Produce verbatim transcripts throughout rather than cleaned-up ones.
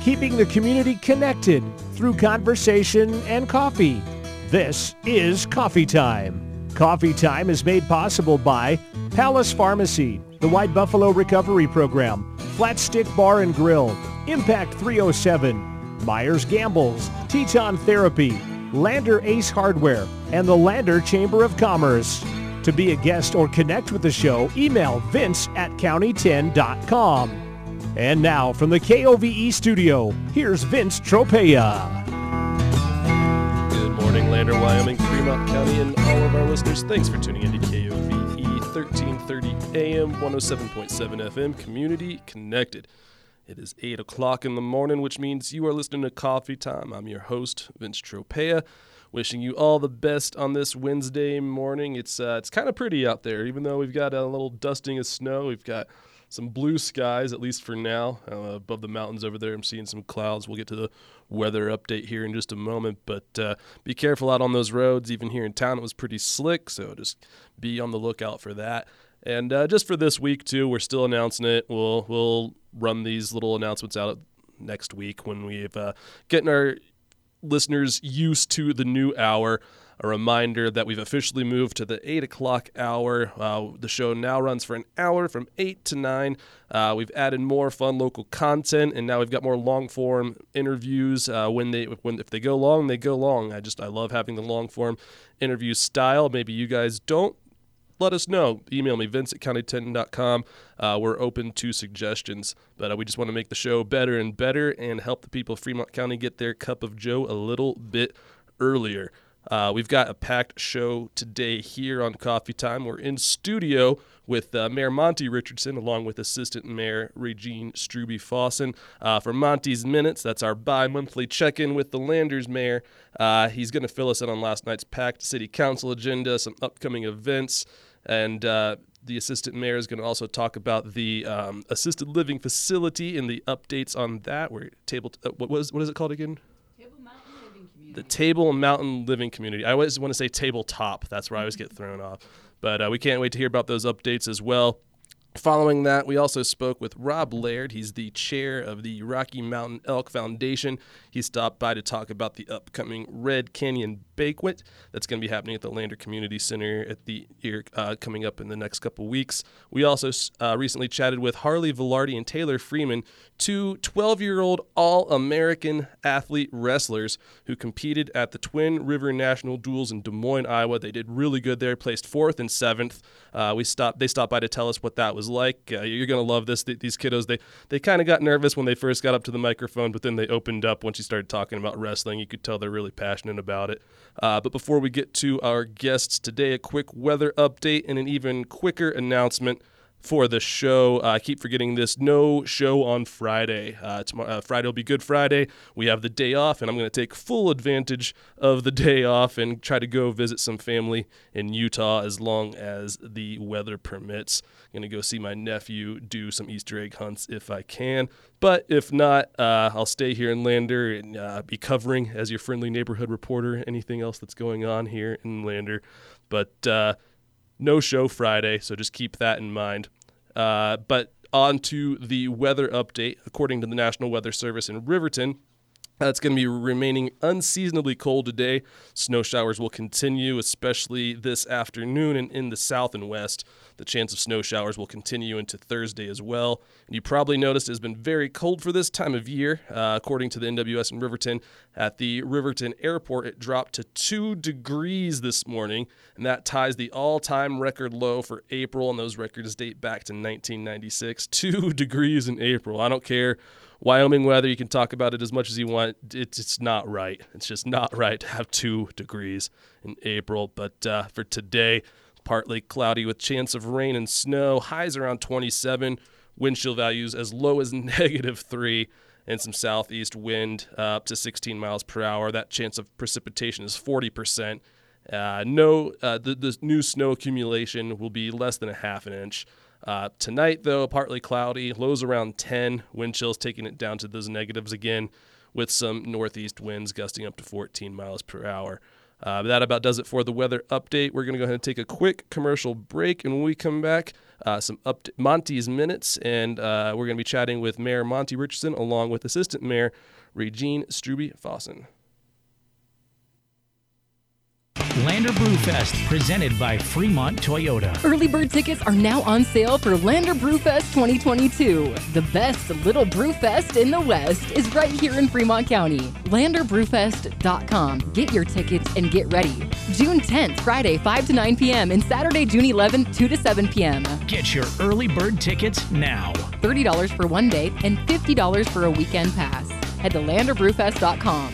keeping the community connected through conversation and coffee. This is Coffee Time. Coffee Time is made possible by Palace Pharmacy, the White Buffalo Recovery Program, Flat Stick Bar and Grill, Impact three oh seven, Myers Gambles, Teton Therapy, Lander Ace Hardware, and the Lander Chamber of Commerce. To be a guest or connect with the show, email vince at county ten dot com. And now from the K O V E studio, here's Vince Tropea. Good morning, Lander, Wyoming, Fremont County, and all of our listeners. Thanks for tuning in to K O V E thirteen thirty A M, one oh seven point seven F M, Community Connected. It is eight o'clock in the morning, which means you are listening to Coffee Time. I'm your host, Vince Tropea, wishing you all the best on this Wednesday morning. It's uh, it's kind of pretty out there, even though we've got a little dusting of snow. We've got some blue skies, at least for now. Uh, above the mountains over there, I'm seeing some clouds. We'll get to the weather update here in just a moment, but uh, be careful out on those roads. Even here in town, it was pretty slick, so just be on the lookout for that. And uh, just for this week, too, we're still announcing it. We'll we'll run these little announcements out next week when we've uh, getting our listeners used to the new hour. A reminder that we've officially moved to the eight o'clock hour. Uh, the show now runs for an hour from eight to nine. Uh, we've added more fun local content, and now we've got more long-form interviews. Uh, when they, when if they go long, they go long. I just I love having the long-form interview style. Maybe you guys don't. Let us know. Email me, vince at county ten dot com. Uh, we're open to suggestions, but uh, we just want to make the show better and better and help the people of Fremont County get their cup of joe a little bit earlier. Uh, we've got a packed show today here on Coffee Time. We're in studio with uh, Mayor Monty Richardson, along with Assistant Mayor Regine Strube-Fossen. Uh, for Monty's Minutes, that's our bi-monthly check-in with the Landers Mayor. Uh, he's going to fill us in on last night's packed city council agenda, some upcoming events, and uh, the Assistant Mayor is going to also talk about the um, assisted living facility and the updates on that. We're table. Uh, what was what is it called again? The Table Mountain Living Community. I always want to say tabletop. That's where I always get thrown off. But uh, we can't wait to hear about those updates as well. Following that, we also spoke with Rob Laird. He's the chair of the Rocky Mountain Elk Foundation. He stopped by to talk about the upcoming Red Canyon Banquet that's going to be happening at the Lander Community Center at the year uh, coming up in the next couple weeks. We also uh, recently chatted with Harley Velarde and Taylor Freeman, two twelve-year-old All-American athlete wrestlers who competed at the Twin River National Duels in Des Moines, Iowa. They did really good there, placed fourth and seventh. Uh, we stopped. They stopped by to tell us what that was like. Uh, you're going to love this. Th- these kiddos, they, they kind of got nervous when they first got up to the microphone, but then they opened up once you started talking about wrestling. You could tell they're really passionate about it. Uh, but before we get to our guests today, a quick weather update and an even quicker announcement for the show. I uh, keep forgetting this. No show on Friday. Uh, tomorrow, uh, Friday will be Good Friday. We have the day off, and I'm going to take full advantage of the day off and try to go visit some family in Utah as long as the weather permits. I'm going to go see my nephew, do some Easter egg hunts if I can. But if not, uh, I'll stay here in Lander and uh, be covering as your friendly neighborhood reporter anything else that's going on here in Lander. But uh, no show Friday, so just keep that in mind. Uh, but on to the weather update. According to the National Weather Service in Riverton, Uh, it's going to be remaining unseasonably cold today. Snow showers will continue, especially this afternoon and in the south and west. The chance of snow showers will continue into Thursday as well. And you probably noticed it has been very cold for this time of year. Uh, according to the N W S in Riverton, at the Riverton Airport, it dropped to two degrees this morning, and that ties the all-time record low for April, and those records date back to nineteen ninety-six. Two degrees in April. I don't care. Wyoming weather, you can talk about it as much as you want. It's, it's not right. It's just not right to have two degrees in April. But uh, for today, partly cloudy with chance of rain and snow. Highs around twenty-seven. Wind chill values as low as negative three. And some southeast wind uh, up to sixteen miles per hour. That chance of precipitation is forty percent. Uh, no, uh, the, the new snow accumulation will be less than a half an inch. Uh, tonight, though, partly cloudy, lows around ten, wind chills taking it down to those negatives again with some northeast winds gusting up to fourteen miles per hour. Uh, that about does it for the weather update. We're going to go ahead and take a quick commercial break, and when we come back, uh, some up Monty's Minutes, and uh, we're going to be chatting with Mayor Monty Richardson along with Assistant Mayor Regine Strube-Fossen. Lander Brewfest, presented by Fremont Toyota. Early bird tickets are now on sale for Lander Brewfest twenty twenty-two. The best little brewfest in the West is right here in Fremont County. lander brewfest dot com. Get your tickets and get ready. June tenth, Friday, five to nine p.m. and Saturday, June eleventh, two to seven p.m. Get your early bird tickets now. thirty dollars for one day and fifty dollars for a weekend pass. Head to lander brewfest dot com.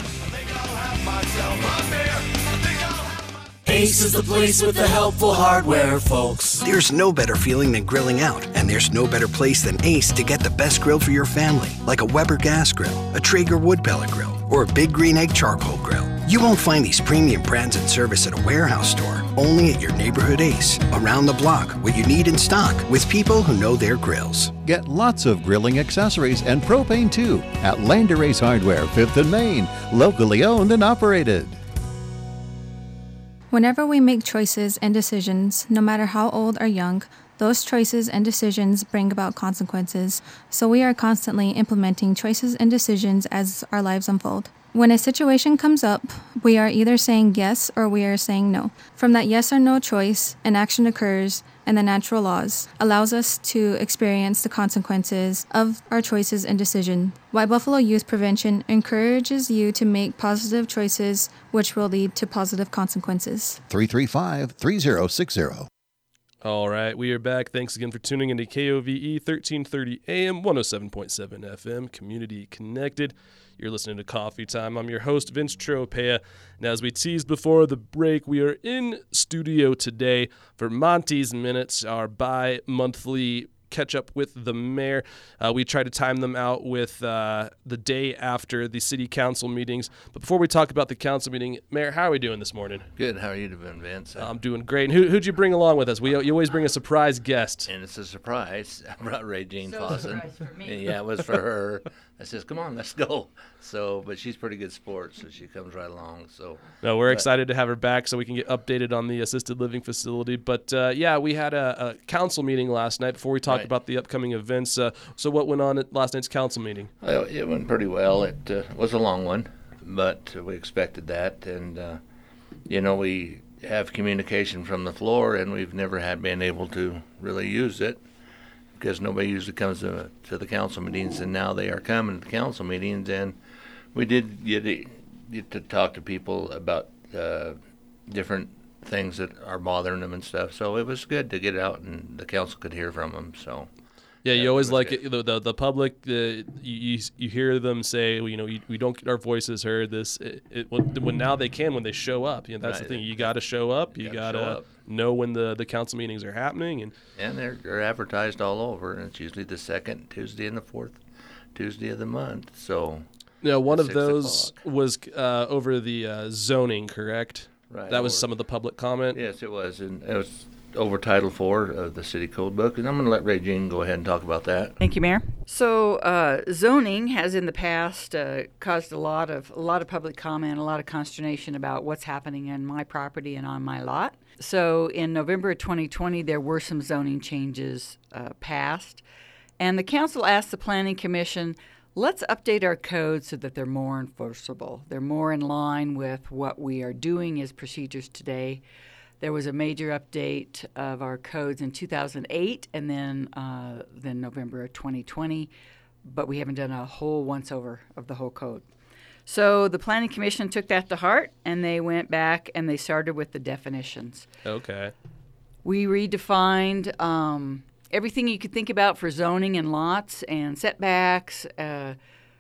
Ace is the place with the helpful hardware, folks. There's no better feeling than grilling out, and there's no better place than Ace to get the best grill for your family, like a Weber gas grill, a Traeger wood pellet grill, or a Big Green Egg charcoal grill. You won't find these premium brands and service at a warehouse store, only at your neighborhood Ace. Around the block, what you need in stock, with people who know their grills. Get lots of grilling accessories and propane too at Lander Ace Hardware, fifth and Main, locally owned and operated. Whenever we make choices and decisions, no matter how old or young, those choices and decisions bring about consequences, so we are constantly implementing choices and decisions as our lives unfold. When a situation comes up, we are either saying yes or we are saying no. From that yes or no choice, an action occurs, and the natural laws allows us to experience the consequences of our choices and decision. White Buffalo Youth Prevention encourages you to make positive choices which will lead to positive consequences. three three five, three zero six zero. All right, we are back. Thanks again for tuning into K O V E thirteen thirty A M, one oh seven point seven F M, Community Connected. You're listening to Coffee Time. I'm your host, Vince Tropea. And as we teased before the break, we are in studio today for Monty's Minutes, our bi-monthly catch-up with the mayor. Uh, we try to time them out with uh, the day after the city council meetings. But before we talk about the council meeting, Mayor, how are we doing this morning? Good. How are you doing, Vince? I'm doing great. And who, who'd you bring along with us? We You always bring a surprise guest. And it's a surprise. I brought Regine so Fossen. Surprise for me. Yeah, it was for her. I says, come on, let's go. So, but she's pretty good sport, so she comes right along. So, no, we're but, excited to have her back so we can get updated on the assisted living facility. But uh, yeah, we had a, a council meeting last night before we talked right. about the upcoming events. Uh, so what went on at last night's council meeting? Well, it went pretty well. It uh, was a long one, but we expected that. And, uh, you know, we have communication from the floor, and we've never had been able to really use it, because nobody usually comes to, to the council meetings, and now they are coming to the council meetings. And we did get, get to talk to people about uh, different things that are bothering them and stuff. So it was good to get out and the council could hear from them. So yeah, you yeah, always it like good. it, the, the the public. The you, you you hear them say, well, you know, we, we don't get our voices heard. This it, it, when, when now they can when they show up. You know, that's Right. the thing. You got to show up. You, You got gotta show to up. know when the, the council meetings are happening. And And they're, they're advertised all over, and it's usually the second Tuesday and the fourth Tuesday of the month. So you know, one of Six those o'clock. was uh, over the uh, zoning, correct? Right, That was over- some of the public comment. yes, it was, and it was over Title Four of the City Code Book, and I'm going to let Regine go ahead and talk about that. Thank you, Mayor. So uh, zoning has in the past uh, caused a lot of a lot of public comment, a lot of consternation about what's happening in my property and on my lot. So in November of twenty twenty, there were some zoning changes uh, passed, and the council asked the Planning Commission, let's update our codes so that they're more enforceable. They're more in line with what we are doing as procedures today. There was a major update of our codes in two thousand eight and then uh, then November of twenty twenty, but we haven't done a whole once-over of the whole code. So the Planning Commission took that to heart, and they went back and they started with the definitions. Okay. We redefined um, everything you could think about for zoning and lots and setbacks uh,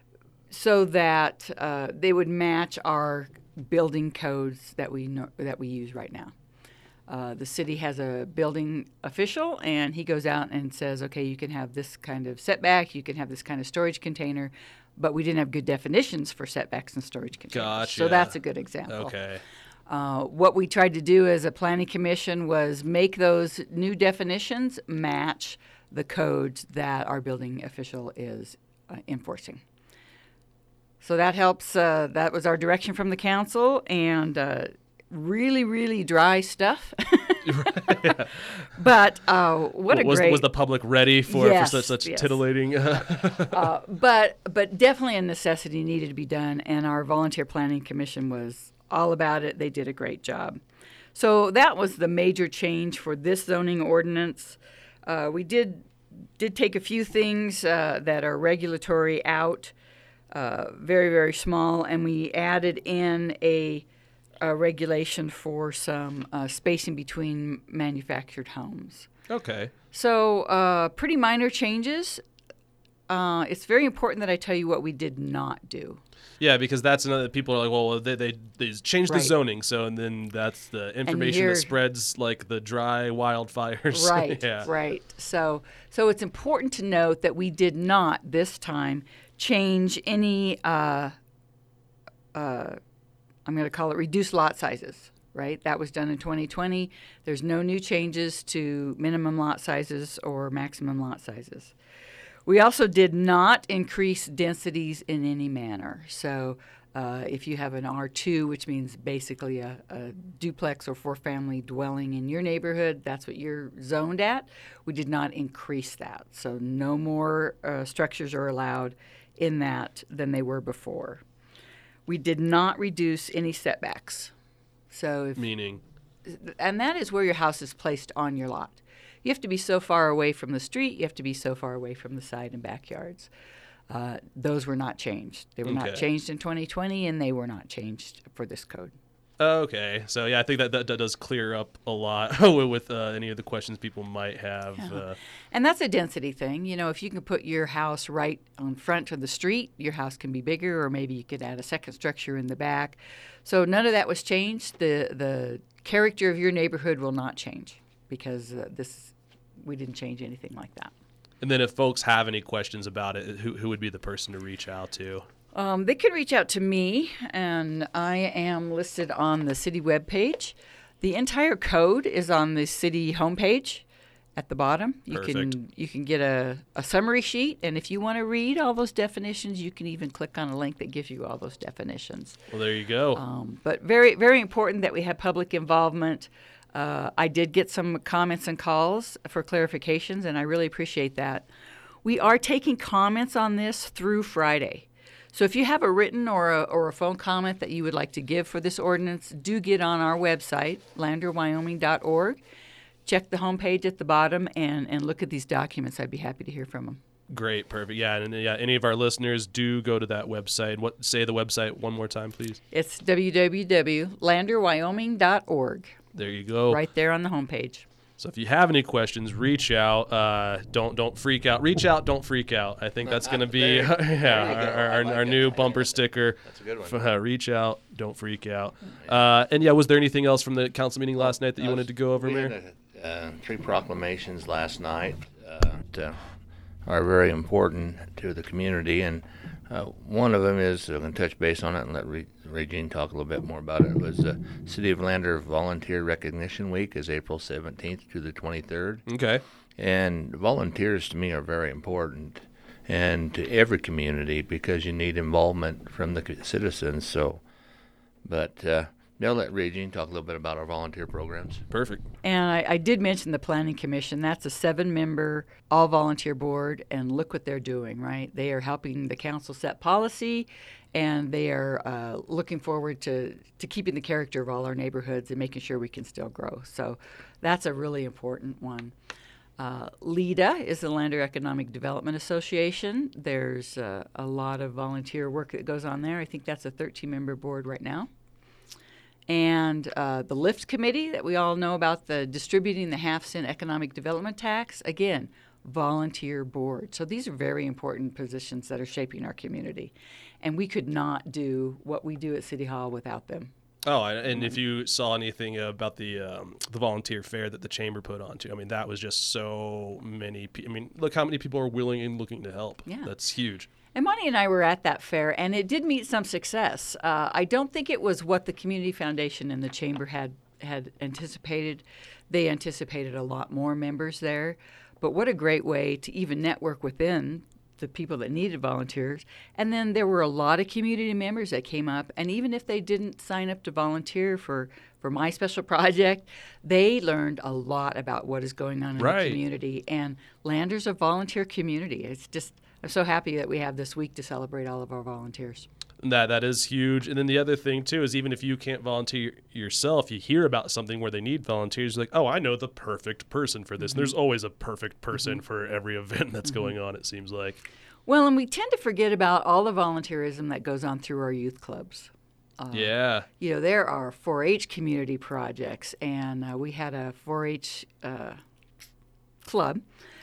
so that uh, they would match our building codes that we know, that we use right now. Uh, the city has a building official, and he goes out and says, okay, you can have this kind of setback, you can have this kind of storage container, but we didn't have good definitions for setbacks and storage containers. Gotcha. So that's a good example. Okay. Uh, what we tried to do as a planning commission was make those new definitions match the codes that our building official is uh, enforcing. So that helps. Uh, that was our direction from the council, and uh, really, really dry stuff. But uh, what a was, great... Was the public ready for, yes, for such, such yes. titillating? uh, but but definitely a necessity needed to be done, and our Volunteer Planning Commission was all about it. They did a great job. So that was the major change for this zoning ordinance. Uh, we did did take a few things uh, that are regulatory out, uh, very, very small, and we added in a, a regulation for some uh, spacing between manufactured homes. Okay. So uh, pretty minor changes. Uh, it's very important that I tell you what we did not do. Yeah, because that's another. People are like, well, they they, they changed Right. the zoning, so and then that's the information here- that spreads like the dry wildfires. Right, yeah. right. So, so it's important to note that we did not this time change any. Uh, uh, I'm going to call it reduced lot sizes. Right, that was done in twenty twenty. There's no new changes to minimum lot sizes or maximum lot sizes. We also did not increase densities in any manner. So uh, if you have an R two, which means basically a, a duplex or four-family dwelling in your neighborhood, that's what you're zoned at, we did not increase that. So no more uh, structures are allowed in that than they were before. We did not reduce any setbacks. So if, Meaning? And that is where your house is placed on your lot. You have to be so far away from the street. You have to be so far away from the side and backyards. Uh, those were not changed. They were Okay. not changed in twenty twenty, and they were not changed for this code. Okay, so yeah, I think that that, that does clear up a lot with uh, any of the questions people might have. Yeah. Uh, And that's a density thing. You know, if you can put your house right on front of the street, your house can be bigger, or maybe you could add a second structure in the back. So none of that was changed. The the character of your neighborhood will not change because uh, this we didn't change anything like that. and then if folks have any questions about it, who who would be the person to reach out to? Um, they can reach out to me, and I am listed on the city webpage. The entire code is on the city homepage at the bottom. You Perfect. can you can get a, a summary sheet, and if you want to read all those definitions, you can even click on a link that gives you all those definitions. Well, there you go. Um, but very, very important that we have public involvement. Uh, I did get some comments and calls for clarifications, and I really appreciate that. We are taking comments on this through Friday. So if you have a written or a, or a phone comment that you would like to give for this ordinance, do get on our website, lander wyoming dot org. Check the homepage at the bottom and, and look at these documents. I'd be happy to hear from them. Great, perfect. Yeah, and yeah, any of our listeners do go to that website. What say the website one more time, please? It's w w w dot lander wyoming dot org. There you go. Right there on the homepage. So if you have any questions, reach out. Uh, don't don't freak out. Reach out, don't freak out. I think that's going to be There- there you yeah go. our, our, I like our that. new I like bumper that. sticker. That's a good one. F- uh, reach out, don't freak out. Uh, and yeah, was there anything else from the council meeting last night that you wanted to go over, We Mayor? had a, uh, three proclamations last night uh, that uh, are very important to the community, and uh, one of them is, I'm going to touch base on it and let Re- Regine talk a little bit more about it, was the City of Lander Volunteer Recognition Week is April seventeenth to the twenty-third. Okay. And volunteers to me are very important, and to every community, because you need involvement from the c- citizens. So, but uh, they'll let Regine talk a little bit about our volunteer programs. Perfect. And I, I did mention the Planning Commission. That's a seven-member, all-volunteer board, and look what they're doing, right? They are helping the council set policy, and they are uh, looking forward to, to keeping the character of all our neighborhoods and making sure we can still grow. So that's a really important one. Uh, LEDA is the Lander Economic Development Association. There's uh, a lot of volunteer work that goes on there. I think that's a thirteen-member board right now. And uh, the LIFT committee that we all know about, the distributing the half-cent economic development tax, again, volunteer board. So these are very important positions that are shaping our community. And we could not do what we do at City Hall without them. Oh, and and if you saw anything about the um, the volunteer fair that the chamber put on too, I mean, that was just so many. Pe- I mean, look how many people are willing and looking to help. Yeah. That's huge. And Monty and I were at that fair, and it did meet some success. Uh, I don't think it was what the Community Foundation and the Chamber had, had anticipated. They anticipated a lot more members there. But what a great way to even network within the people that needed volunteers. And then there were a lot of community members that came up, and even if they didn't sign up to volunteer for for my special project, they learned a lot about what is going on in Right. the community. And Lander's a volunteer community. It's just, I'm so happy that we have this week to celebrate all of our volunteers. That that is huge. And then the other thing too is even if you can't volunteer yourself, you hear about something where they need volunteers, you're like, oh, I know the perfect person for this. Mm-hmm. And there's always a perfect person Mm-hmm. for every event that's Mm-hmm. going on, it seems like. Well, and we tend to forget about all the volunteerism that goes on through our youth clubs. Uh, yeah. You know, there are four H community projects, and uh, we had a four H uh, club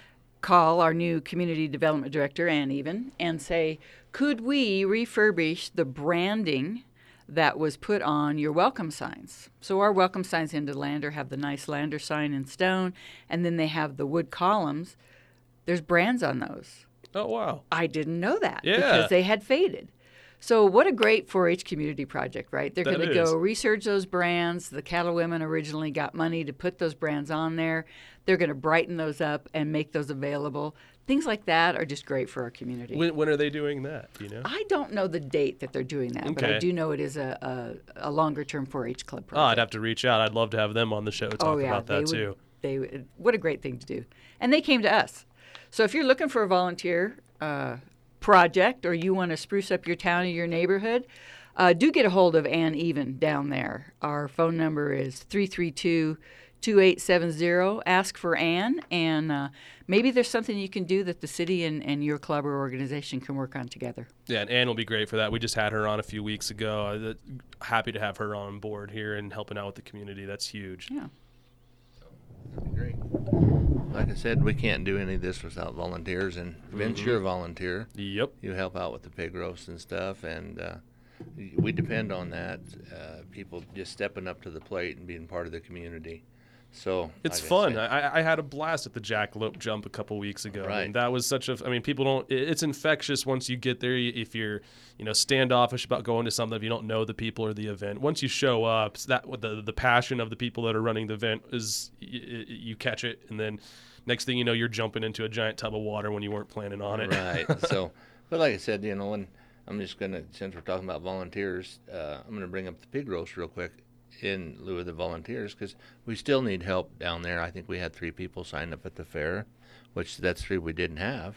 call our new community development director, Ann Even, and say, could we refurbish the branding that was put on your welcome signs? So our welcome signs into Lander have the nice Lander sign in stone, and then they have the wood columns. There's brands on those. Oh, wow. I didn't know that Yeah. because they had faded. So what a great four H community project, right? They're That going to is. go research those brands. The Cattle Women originally got money to put those brands on there. They're going to brighten those up and make those available. Things like that are just great for our community. When, when are they doing that? Do you know? I don't know the date that they're doing that, but I Okay. do know it is a, a, a longer-term four H club Oh, project. I'd have to reach out. I'd love to have them on the show to talk oh, yeah, about that they too. would, they would, what a great thing to do. And they came to us. So if you're looking for a volunteer uh, project or you want to spruce up your town or your neighborhood, uh, do get a hold of Ann Even down there. Our phone number is three three two, two eight seven zero. Ask for Ann, and uh, maybe there's something you can do that the city and, and your club or organization can work on together. Yeah, and Ann will be great for that. We just had her on a few weeks ago. Uh, happy to have her on board here and helping out with the community. That's huge. Yeah. That'd be great. Like I said, we can't do any of this without volunteers. And Vince, Mhm. you're a volunteer. Yep. You help out with the pig roast and stuff, and uh, we depend on that. Uh, people just stepping up to the plate and being part of the community. So It's like I fun. said- I, I had a blast at the jackalope jump a couple weeks ago. Right. And that was such a. I mean, people don't. it- It's infectious once you get there. If you're, you know, standoffish about going to something, if you don't know the people or the event, once you show up, it's that the the passion of the people that are running the event is you, you catch it, and then next thing you know, you're jumping into a giant tub of water when you weren't planning on it. Right. So, but like I said, you know, and I'm just gonna, since we're talking about volunteers, uh, I'm gonna bring up the pig roast real quick in lieu of the volunteers, because we still need help down there. I think we had three people sign up at the fair, which that's three we didn't have.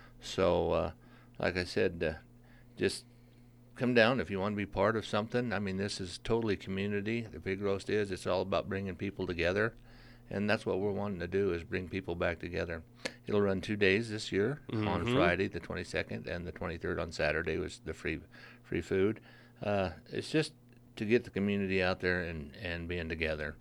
So, uh, like I said, uh, just come down if you want to be part of something. I mean, this is totally community. The pig roast is. It's all about bringing people together. And that's what we're wanting to do, is bring people back together. It'll run two days this year, on Mhm. Friday the twenty-second and the twenty-third on Saturday was the free free food. Uh, it's just to get the community out there and, and being together.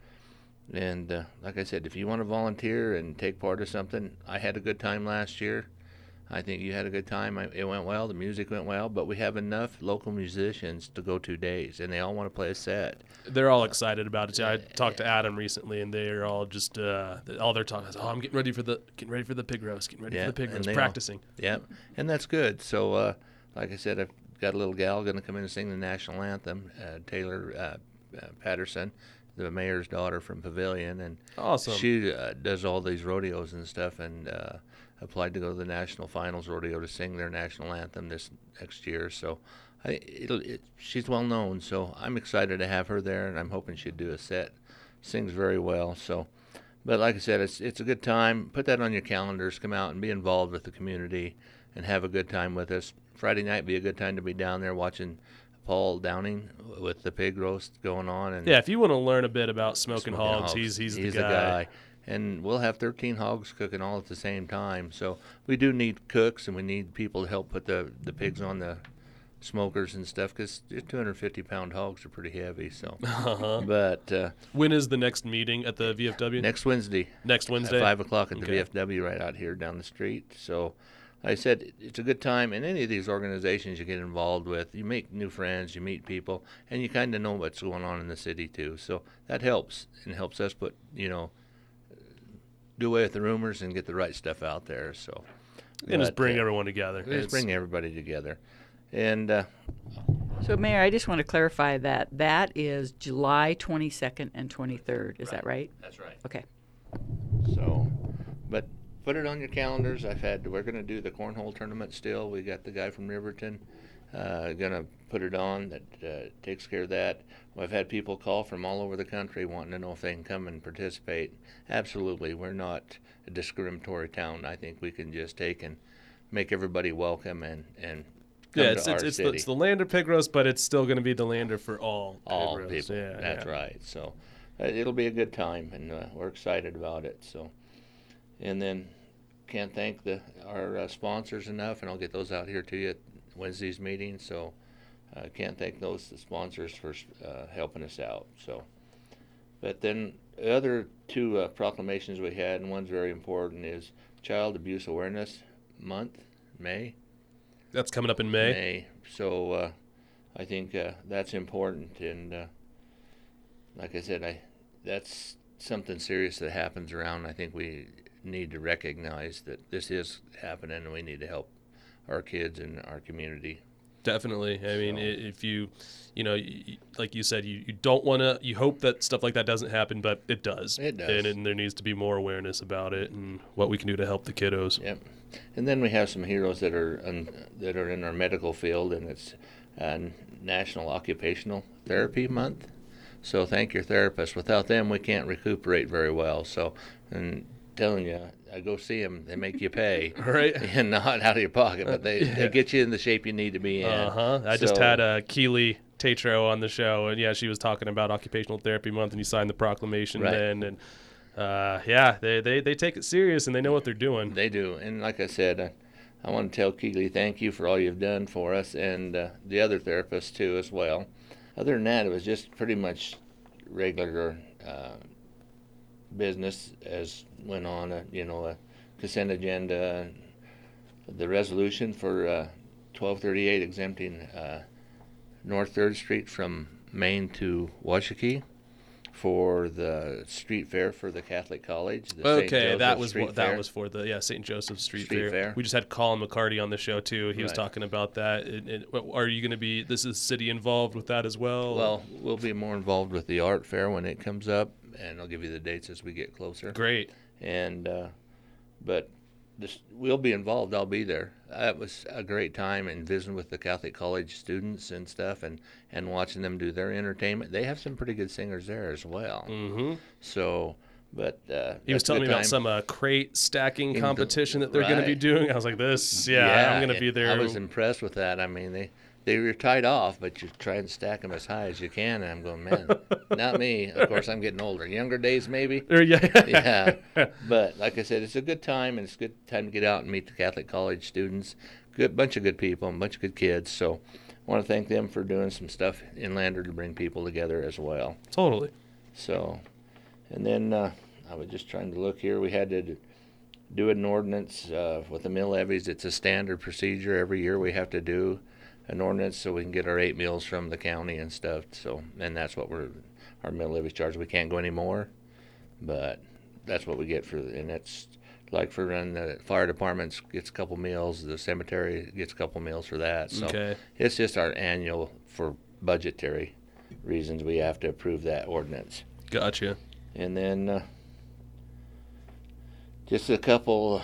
And uh, like I said, if you want to volunteer and take part of something, I had a good time last year. I think you had a good time. I, it went well. The music went well. But we have enough local musicians to go two days, and they all want to play a set. They're all excited about it. I talked to Adam recently, and they're all just uh, all they're talking is, "Oh, I'm getting ready for the getting ready for the pig roast, getting ready Yeah, for the pig and roast, they all- practicing." Yep, and that's good. So, uh, like I said, I've got a little gal going to come in and sing the national anthem, uh, Taylor uh, uh, Patterson, the mayor's daughter from Pavilion, and Awesome. she uh, does all these rodeos and stuff, and uh, applied to go to the national finals rodeo to sing their national anthem this next year. So, I, it'll, it, she's well known. So I'm excited to have her there, and I'm hoping she'd do a set. Sings very well. So, but like I said, it's it's a good time. Put that on your calendars. Come out and be involved with the community, and have a good time with us. Friday night be a good time to be down there watching Paul Downing with the pig roast going on. And Yeah, if you want to learn a bit about smoking, Smoking hogs, hogs. he's he's, He's the, the guy. guy. And we'll have thirteen hogs cooking all at the same time. So we do need cooks, and we need people to help put the, the pigs on the smokers and stuff, because two hundred fifty pound hogs are pretty heavy. So, Uh-huh. but uh, When is the next meeting at the V F W? next Wednesday. Next Wednesday? At five o'clock at the Okay. V F W right out here down the street. So, like I said, it's a good time. In any of these organizations you get involved with, you make new friends, you meet people, and you kind of know what's going on in the city too. So that helps, and helps us put, you know, do away with the rumors and get the right stuff out there. So, And just but, bring uh, everyone together. Just It's- bring everybody together, and uh, So, Mayor, I just want to clarify that that is July twenty-second and twenty-third. Is that right? That's right. Okay. So, but put it on your calendars. I've had, we're going to do the cornhole tournament still. We got the guy from Riverton uh, going to put it on that uh, takes care of that. Well, I've had people call from all over the country wanting to know if they can come and participate. Absolutely. We're not a discriminatory town. I think we can just take and make everybody welcome and, and come yeah, to it's, our it's, it's, city. the, it's the Lander pig roast, but it's still going to be the Lander for all all pig roast. people. Yeah, That's yeah. right. So uh, it'll be a good time, and uh, we're excited about it. So, and then can't thank the our uh, sponsors enough, and I'll get those out here to you at Wednesday's meeting. So I uh, can't thank those the sponsors for uh, helping us out. So, but then the other two uh, proclamations we had, and one's very important, is Child Abuse Awareness Month, May. That's coming up in May. May. So uh, I think uh, that's important, and uh, like I said, I that's something serious that happens around. I think we need to recognize that this is happening, and we need to help our kids and our community. Definitely. I mean, So- i- if you, you know, you, like you said, you, you don't want to, you hope that stuff like that doesn't happen, but it does. It does. And, and there needs to be more awareness about it and what we can do to help the kiddos. Yep. And then we have some heroes that are un, that are in our medical field, and it's uh, National Occupational Therapy Month. So thank your therapist. Without them, we can't recuperate very well. So, and telling you, I go see them. They make you pay, Right. and not out of your pocket, but they, Yeah. they get you in the shape you need to be in. Uh-huh. I just So- had uh, Keely Tatro on the show, and yeah, she was talking about Occupational Therapy Month, and you signed the proclamation Right. then, and uh, yeah, they, they, they take it serious, and they know what they're doing. They do, and like I said, I, I want to tell Keely thank you for all you've done for us, and uh, the other therapists too as well. Other than that, it was just pretty much regular uh, business as went on. Uh, you know, a consent agenda, the resolution for uh, twelve thirty-eight exempting uh, North Third Street from Main to Washakie for the street fair for the Catholic College. The Saint Okay, that Joseph was Street what, that Fair. was for the yeah Saint Joseph Street, Street Fair. Fair. We just had Colin McCarty on the show too. He was Right. talking about that. And, and, what- are you going to be? This is city involved with that as well. Well, we'll be more involved with the art fair when it comes up, and I'll give you the dates as we get closer. Great. And uh, but this, we'll be involved. I'll be there. It was a great time and visiting with the Catholic College students and stuff, and, and watching them do their entertainment. They have some pretty good singers there as well. Mm-hmm. So, but uh, He was that's a telling me good about time. some uh, crate stacking In the- competition that they're going to be right. doing. I was like, this, yeah, I'm going to be and there. I was impressed with that. I mean, they they were tied off, but you try and stack them as high as you can. And I'm going, man, not me. Of course, I'm getting older. Younger days, maybe. Or, yeah. yeah. But like I said, it's a good time, and it's a good time to get out and meet the Catholic College students. Good bunch of good people, and a bunch of good kids. So I want to thank them for doing some stuff in Lander to bring people together as well. Totally. So, and then uh, I was just trying to look here. We had to do an ordinance uh, with the mill levies. It's a standard procedure. Every year we have to do an ordinance so we can get our eight mills from the county and stuff. So, and that's what we're, our mill levies charge. We can't go any more, but that's what we get for, and it's like for running the fire departments gets a couple meals, the cemetery gets a couple meals for that. So Okay. it's just our annual, for budgetary reasons, we have to approve that ordinance. Gotcha. And then uh, just a couple,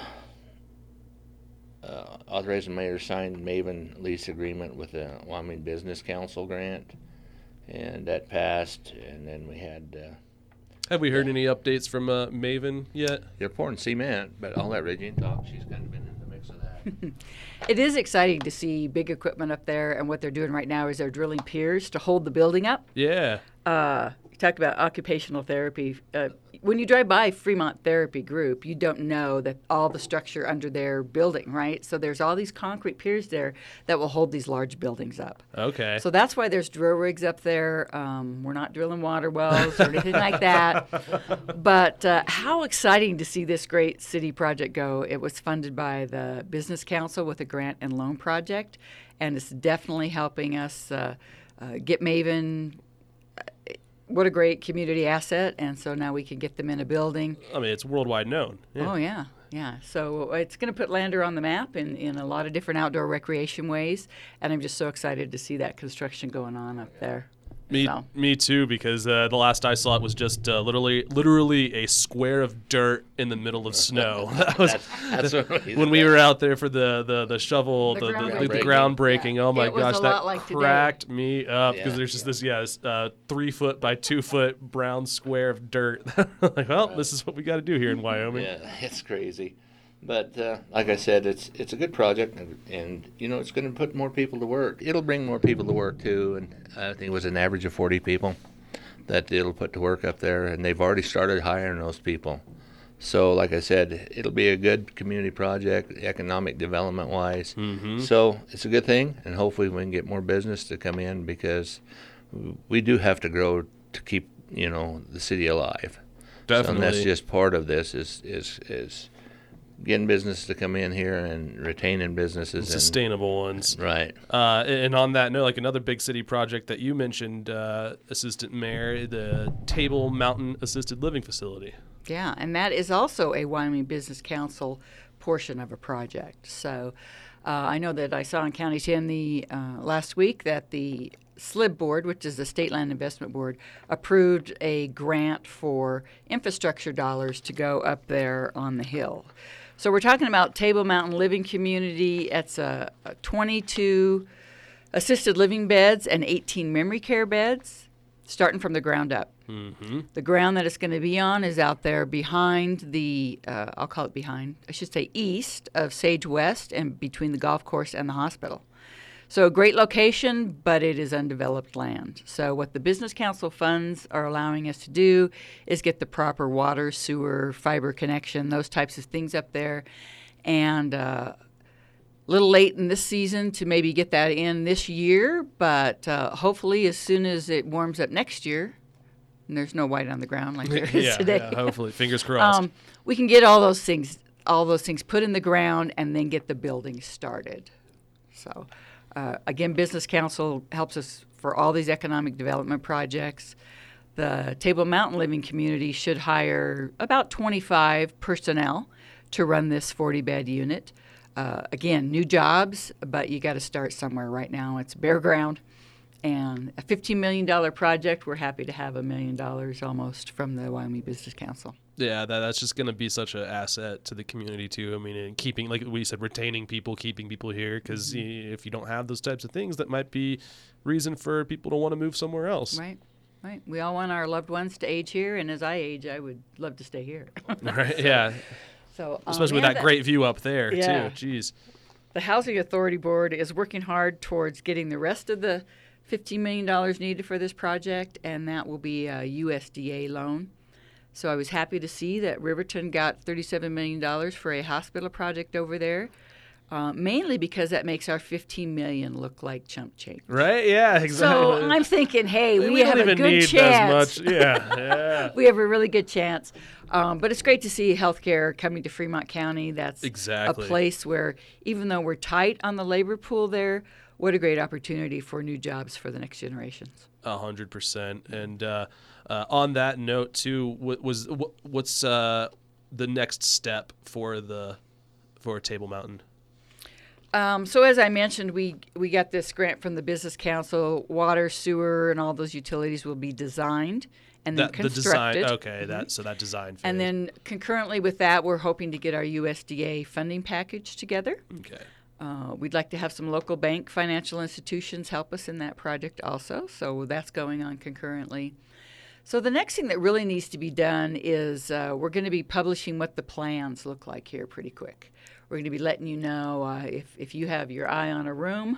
uh, authorizing the mayor signed Maven lease agreement with the Wyoming Business Council grant, and that passed. And then we had, uh, Have we heard any updates from uh, Maven yet? they're pouring cement, but I'll let Regine talk. She's kind of been in the mix of that. It is exciting to see big equipment up there, and what they're doing right now is they're drilling piers to hold the building up. Yeah. Uh, you talked about occupational therapy. Uh, when you drive by Fremont Therapy Group, you don't know that all the structure under their building, right? So there's all these concrete piers there that will hold these large buildings up. Okay. So that's why there's drill rigs up there. Um, we're not drilling water wells or anything like that. But uh, how exciting to see this great city project go. It was funded by the Business Council with a grant and loan project, and it's definitely helping us uh, uh, get Maven. What a great community asset, and so now we can get them in a building. I mean, it's worldwide known. Yeah. Oh, yeah, yeah. So it's going to put Lander on the map in, in a lot of different outdoor recreation ways, and I'm just so excited to see that construction going on up there. Me, So. me too, because uh, the last I saw it was just uh, literally, literally a square of dirt in the middle of snow. That was that's, that's what when we were out there for the the, the shovel, The the, the, the, the groundbreaking. groundbreaking. Oh my It was gosh, a that lot like today. cracked me up because Yeah. there's just this yeah this, uh, three foot by two foot brown square of dirt. Like, well, this is what we got to do here in Wyoming. Yeah, it's crazy. But uh, like I said, it's it's a good project, and, and you know it's going to put more people to work. It'll bring more people to work too, and I think it was an average of forty people that it'll put to work up there, and they've already started hiring those people. So, like I said, it'll be a good community project, economic development wise. Mm-hmm. So it's a good thing, and hopefully we can get more business to come in because we do have to grow to keep you know the city alive. So, and Definitely. that's just part of this is is is. getting business to come in here and retaining businesses. And, Sustainable ones. right. Uh, and on that note, like another big city project that you mentioned, uh, Assistant Mayor, the Table Mountain Assisted Living Facility. Yeah, and that is also a Wyoming Business Council portion of a project. So uh, I know that I saw on County ten the uh, last week that the S L I B Board, which is the State Land Investment Board, approved a grant for infrastructure dollars to go up there on the hill. So we're talking about Table Mountain Living Community. It's a, a twenty-two assisted living beds and eighteen memory care beds, starting from the ground up. Mm-hmm. The ground that it's going to be on is out there behind the, uh, I'll call it behind, I should say east of Sage West and between the golf course and the hospital. So a great location, but it is undeveloped land. So what the Business Council funds are allowing us to do is get the proper water, sewer, fiber connection, those types of things up there. And uh, a little late in this season to maybe get that in this year, but uh, hopefully as soon as it warms up next year, and there's no white on the ground like there is yeah, today. yeah, hopefully, fingers crossed. Um, we can get all those things, all those things put in the ground, and then get the building started. So, uh, again, Business Council helps us for all these economic development projects. The Table Mountain Living Community should hire about twenty-five personnel to run this forty-bed unit. Uh, again, new jobs, but you got to start somewhere right now. It's bare ground. And a fifteen million dollars project, we're happy to have a million dollars almost from the Wyoming Business Council. Yeah, that, that's just going to be such an asset to the community, too. I mean, and keeping, like we said, retaining people, keeping people here, because mm-hmm. if you don't have those types of things, that might be reason for people to want to move somewhere else. Right, right. We all want our loved ones to age here, and as I age, I would love to stay here. Right, yeah. So, um, Especially with yeah, that, that great view up there, yeah. too. Jeez. The Housing Authority Board is working hard towards getting the rest of the fifteen million dollars needed for this project, and that will be a U S D A loan. So I was happy to see that Riverton got thirty-seven million dollars for a hospital project over there, uh, mainly because that makes our fifteen million dollars look like chump change. Right? Yeah, exactly. So I'm thinking, hey, we, we have don't a even good need chance. As much. Yeah, yeah. We have a really good chance. Um, but it's great to see healthcare coming to Fremont County. That's exactly. a place where, even though we're tight on the labor pool there, what a great opportunity for new jobs for the next generations. A hundred percent. And uh, uh, on that note, too, what was what, what's uh, the next step for the for Table Mountain? Um, so as I mentioned, we we got this grant from the Business Council. Water, sewer, and all those utilities will be designed and then that, constructed. The design, okay, mm-hmm. that so that design phase. And then concurrently with that, we're hoping to get our U S D A funding package together. Okay. Uh, we'd like to have some local bank financial institutions help us in that project also, so that's going on concurrently. So the next thing that really needs to be done is uh, we're going to be publishing what the plans look like here pretty quick. We're going to be letting you know uh, if, if you have your eye on a room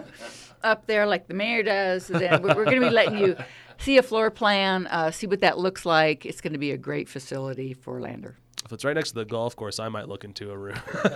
up there like the mayor does, then we're, we're going to be letting you see a floor plan, uh, see what that looks like. It's going to be a great facility for Lander. If it's right next to the golf course, I might look into a room.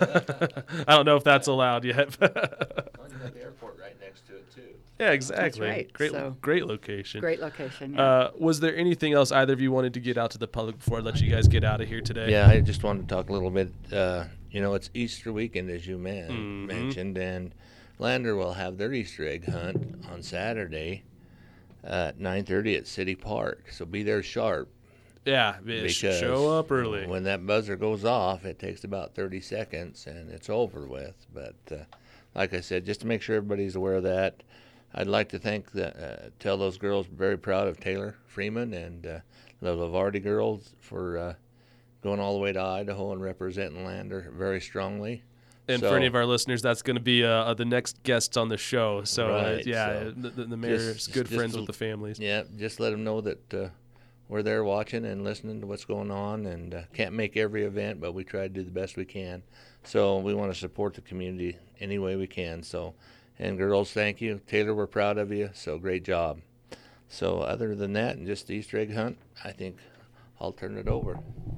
I don't know if that's allowed yet. Well, you have the airport right next to it, too. Yeah, exactly. That's right. Great, so, great location. Great location, yeah. Uh, was there anything else either of you wanted to get out to the public before I let you guys get out of here today? Yeah, I just wanted to talk a little bit. Uh, you know, it's Easter weekend, as you man- mm-hmm. mentioned, and Lander will have their Easter egg hunt on Saturday at nine thirty at City Park. So be there sharp. Yeah, show up early. When that buzzer goes off, it takes about thirty seconds, and it's over with. But uh, like I said, just to make sure everybody's aware of that, I'd like to thank the, uh, tell those girls very proud of Taylor Freeman and uh, the Lavardi girls for uh, going all the way to Idaho and representing Lander very strongly. And so, for any of our listeners, that's going to be uh, the next guests on the show. So, right, uh, yeah, so the, the mayor's just, good just friends to, with the families. Yeah, just let them know that uh, we're there watching and listening to what's going on, and uh, can't make every event, but we try to do the best we can. So we want to support the community any way we can. So, and girls, thank you. Taylor, we're proud of you, so great job. So other than that, and just the Easter egg hunt, I think I'll turn it over.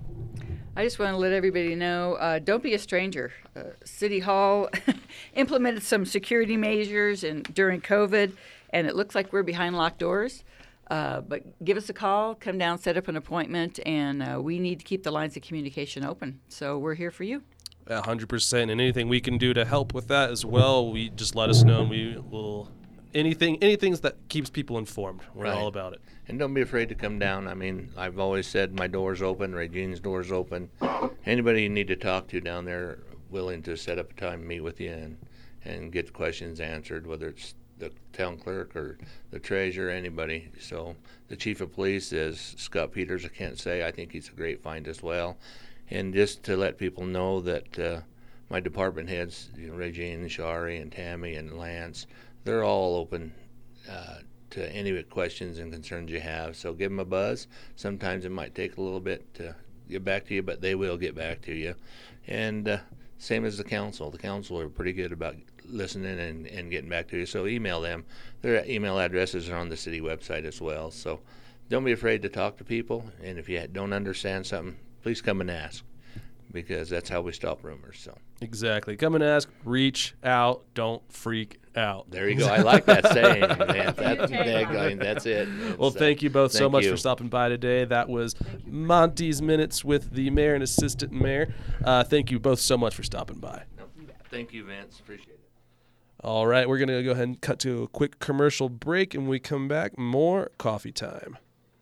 I just want to let everybody know, uh, don't be a stranger. Uh, City Hall implemented some security measures in, during COVID, and it looks like we're behind locked doors. Uh, but give us a call, come down, set up an appointment, and uh, we need to keep the lines of communication open. So we're here for you. one hundred percent, and anything we can do to help with that as well, we just let us know, and we will anything anything that keeps people informed. We're right. all about it. And don't be afraid to come down. I mean, I've always said my door's open, Regine's door's open. Anybody you need to talk to down there, willing to set up a time to meet with you and, and get questions answered, whether it's the town clerk or the treasurer, anybody. So the chief of police is Scott Peters, I can't say. I think he's a great find as well. And just to let people know that uh, my department heads, you know, Regine, Shari, and Tammy, and Lance, they're all open uh, to any questions and concerns you have. So give them a buzz. Sometimes it might take a little bit to get back to you, but they will get back to you. And uh, same as the council. The council are pretty good about listening and, and getting back to you. So email them. Their email addresses are on the city website as well. So don't be afraid to talk to people. And if you don't understand something, please come and ask, because that's how we stop rumors. So exactly. Come and ask, reach out, don't freak out. There you go. I like that saying, man. That's, I mean, that's it. Well, so, thank you both thank so much you. for stopping by today. That was Monty's Minutes with the mayor and assistant mayor. Uh, thank you both so much for stopping by. Nope. Thank you, Vince. Appreciate it. All right, we're going to go ahead and cut to a quick commercial break, and when we come back, more coffee time.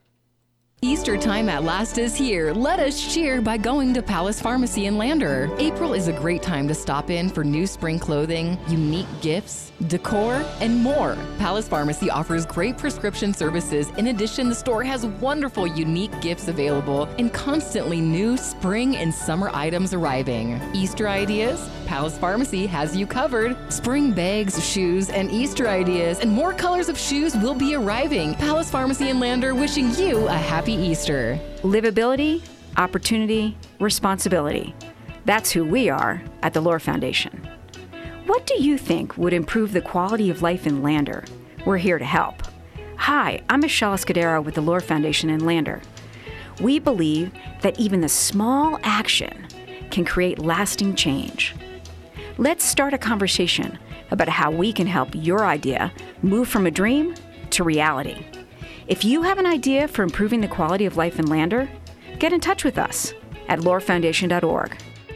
Easter time at last is here. Let us cheer by going to Palace Pharmacy in Lander. April is a great time to stop in for new spring clothing, unique gifts, decor, and more. Palace Pharmacy offers great prescription services. In addition, the store has wonderful unique gifts available and constantly new spring and summer items arriving. Easter ideas? Palace Pharmacy has you covered. Spring bags, shoes, and Easter ideas and more colors of shoes will be arriving. Palace Pharmacy in Lander wishing you a happy Easter. Livability, opportunity, responsibility. That's who we are at the Lohr Foundation. What do you think would improve the quality of life in Lander? We're here to help. Hi, I'm Michelle Escudero with the Lohr Foundation in Lander. We believe that even the small action can create lasting change. Let's start a conversation about how we can help your idea move from a dream to reality. If you have an idea for improving the quality of life in Lander, get in touch with us at lohr foundation dot org.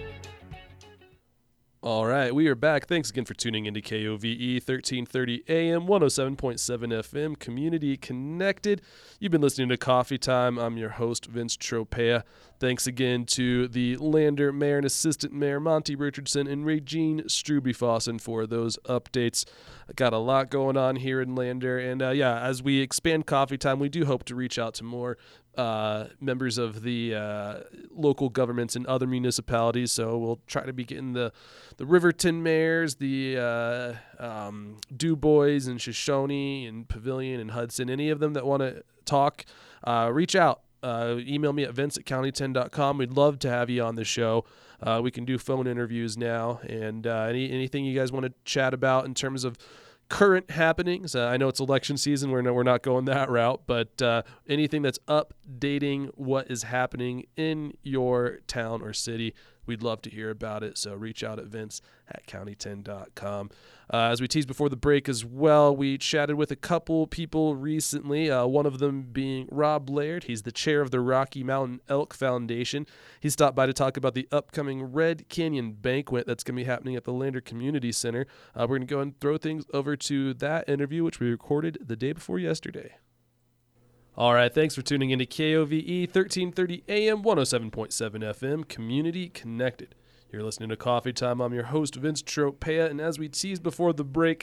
All right, we are back. Thanks again for tuning into K O V E thirteen thirty A M, one oh seven point seven F M, Community Connected. You've been listening to Coffee Time. I'm your host, Vince Tropea. Thanks again to the Lander Mayor and Assistant Mayor, Monty Richardson, and Regine Struby-Fossen for those updates. Got a lot going on here in Lander. And, uh, yeah, as we expand Coffee Time, we do hope to reach out to more uh, members of the uh, local governments and other municipalities. So we'll try to be getting the, the Riverton mayors, the uh, um, Du Bois and Shoshone and Pavilion and Hudson, any of them that want to talk, uh, reach out. Uh, email me at vince at county ten dot com. We'd love to have you on the show. Uh, we can do phone interviews now, and uh, any anything you guys want to chat about in terms of current happenings. Uh, I know it's election season. We're no, we're not going that route, but uh, anything that's updating what is happening in your town or city, we'd love to hear about it. So reach out at vince at county ten dot com. Uh, as we teased before the break as well, we chatted with a couple people recently, uh, one of them being Rob Laird. He's the chair of the Rocky Mountain Elk Foundation. He stopped by to talk about the upcoming Red Canyon Banquet that's going to be happening at the Lander Community Center. Uh, we're going to go and throw things over to that interview, which we recorded the day before yesterday. All right, thanks for tuning into K O V E thirteen thirty A M, one oh seven point seven F M, Community Connected. You're listening to Coffee Time. I'm your host, Vince Tropea, and as we teased before the break,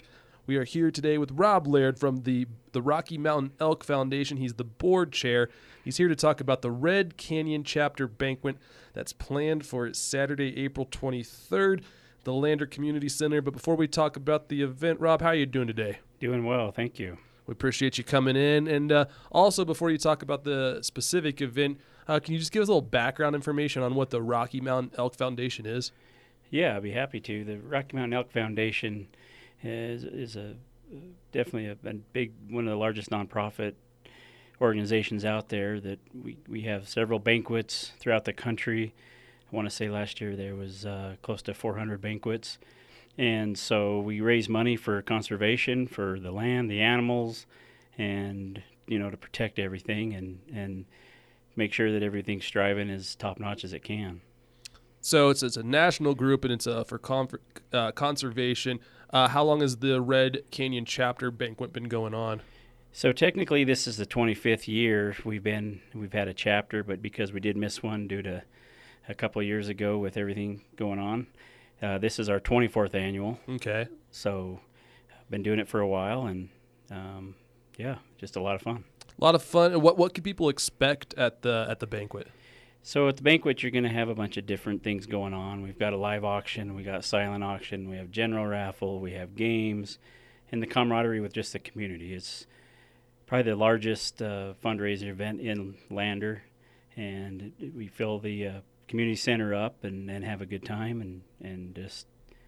We are here today with Rob Laird from the, the Rocky Mountain Elk Foundation. He's the board chair. He's here to talk about the Red Canyon Chapter Banquet that's planned for Saturday, April twenty-third, the Lander Community Center. But before we talk about the event, Rob, how are you doing today? Doing well, thank you. We appreciate you coming in. And uh, also, before you talk about the specific event, uh, can you just give us a little background information on what the Rocky Mountain Elk Foundation is? Yeah, I'd be happy to. The Rocky Mountain Elk Foundation is is a definitely a, a big, one of the largest nonprofit organizations out there. That we, we have several banquets throughout the country. I want to say last year there was uh, close to four hundred banquets. And so we raise money for conservation, for the land, the animals, and, you know, to protect everything and, and make sure that everything's striving as top-notch as it can. So it's, it's a national group, and it's uh, for con- uh, conservation. Uh, how long has the Red Canyon Chapter Banquet been going on? So technically this is the twenty-fifth year we've been we've had a chapter, but because we did miss one due to a couple of years ago with everything going on, Uh, this is our twenty-fourth annual. Okay. So I've been doing it for a while, and um, yeah, just a lot of fun. A lot of fun. What what can people expect at the at the banquet? So at the banquet, you're going to have a bunch of different things going on. We've got a live auction, we got silent auction, we have general raffle, we have games, and the camaraderie with just the community. It's probably the largest uh, fundraiser event in Lander, and we fill the uh, community center up and, and have a good time and, and just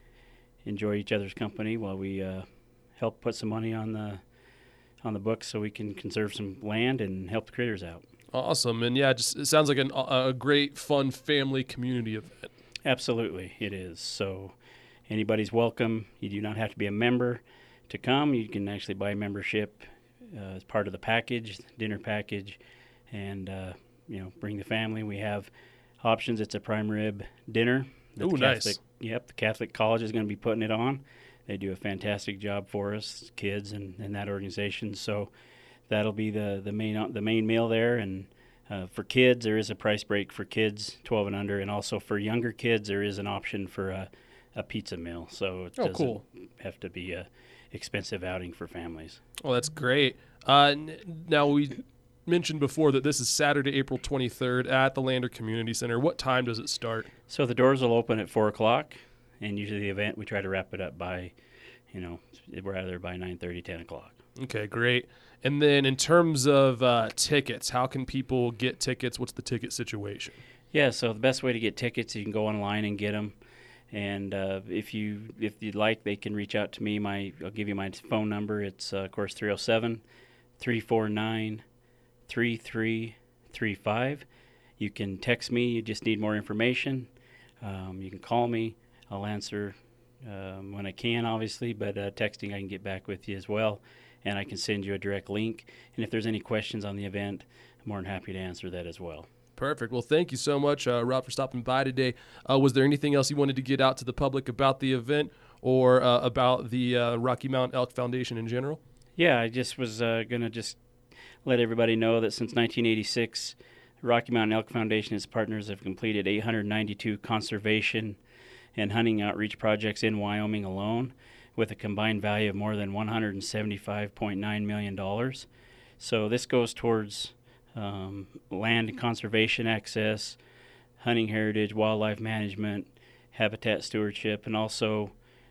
enjoy each other's company while we uh, help put some money on the on the books so we can conserve some land and help the critters out. Awesome. And yeah, just it sounds like an, a great, fun family community event. Absolutely, it is. So anybody's welcome. You do not have to be a member to come. You can actually buy membership uh, as part of the package, dinner package, and uh, you know, bring the family. We have options. It's a prime rib dinner. Oh, nice. Yep, the Catholic College is going to be putting it on. They do a fantastic job for us, kids and, and that organization. So that'll be the, the main the main meal there. And uh, for kids, there is a price break for kids twelve and under, and also for younger kids, there is an option for a, a pizza meal. So it oh, doesn't cool. have to be a expensive outing for families. Well, that's great. Uh, n- now we mentioned before that this is Saturday, April twenty-third at the Lander Community Center. What time does it start? So the doors will open at four o'clock, and usually the event, we try to wrap it up by, you know, we're out of there by nine thirty, ten o'clock. Okay, great. And then in terms of uh, tickets, how can people get tickets? What's the ticket situation? Yeah, so the best way to get tickets, you can go online and get them. And uh, if you if you'd like, they can reach out to me. My I'll give you my phone number. It's, uh, of course, three oh seven, three four nine, three three three five. You can text me. You just need more information. Um, you can call me. I'll answer um, when I can, obviously, but uh, texting I can get back with you as well, and I can send you a direct link. And if there's any questions on the event, I'm more than happy to answer that as well. Perfect. Well, thank you so much, uh, Rob, for stopping by today. Uh, was there anything else you wanted to get out to the public about the event or uh, about the uh, Rocky Mountain Elk Foundation in general? Yeah, I just was uh, going to just let everybody know that since nineteen eighty-six, Rocky Mountain Elk Foundation and its partners have completed eight hundred ninety-two conservation and hunting outreach projects in Wyoming alone, with a combined value of more than one hundred seventy-five point nine million dollars. So this goes towards um, land conservation access, hunting heritage, wildlife management, habitat stewardship, and also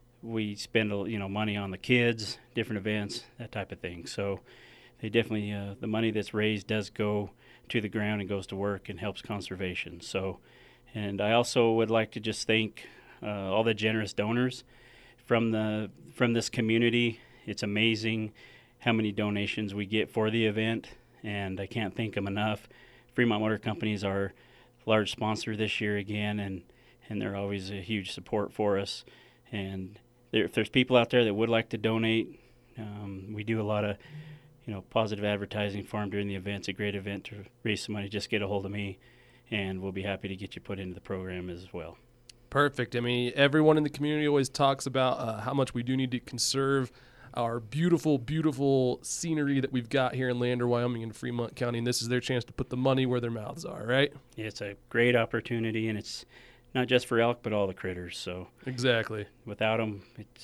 we spend you know money on the kids, different events, that type of thing. So they definitely, uh, the money that's raised does go to the ground and goes to work and helps conservation. So, and I also would like to just thank uh, all the generous donors from the from this community. It's amazing how many donations we get for the event, and I can't thank them enough. Fremont Motor Company is our large sponsor this year again, and, and they're always a huge support for us. And there, if there's people out there that would like to donate, um, we do a lot of you know, positive advertising for them during the event. It's a great event to raise some money. Just get a hold of me, and we'll be happy to get you put into the program as well. Perfect. I mean, everyone in the community always talks about uh, how much we do need to conserve our beautiful, beautiful scenery that we've got here in Lander, Wyoming, and Fremont County, and this is their chance to put the money where their mouths are, right? Yeah, it's a great opportunity, and it's not just for elk, but all the critters. So exactly. Without them, it's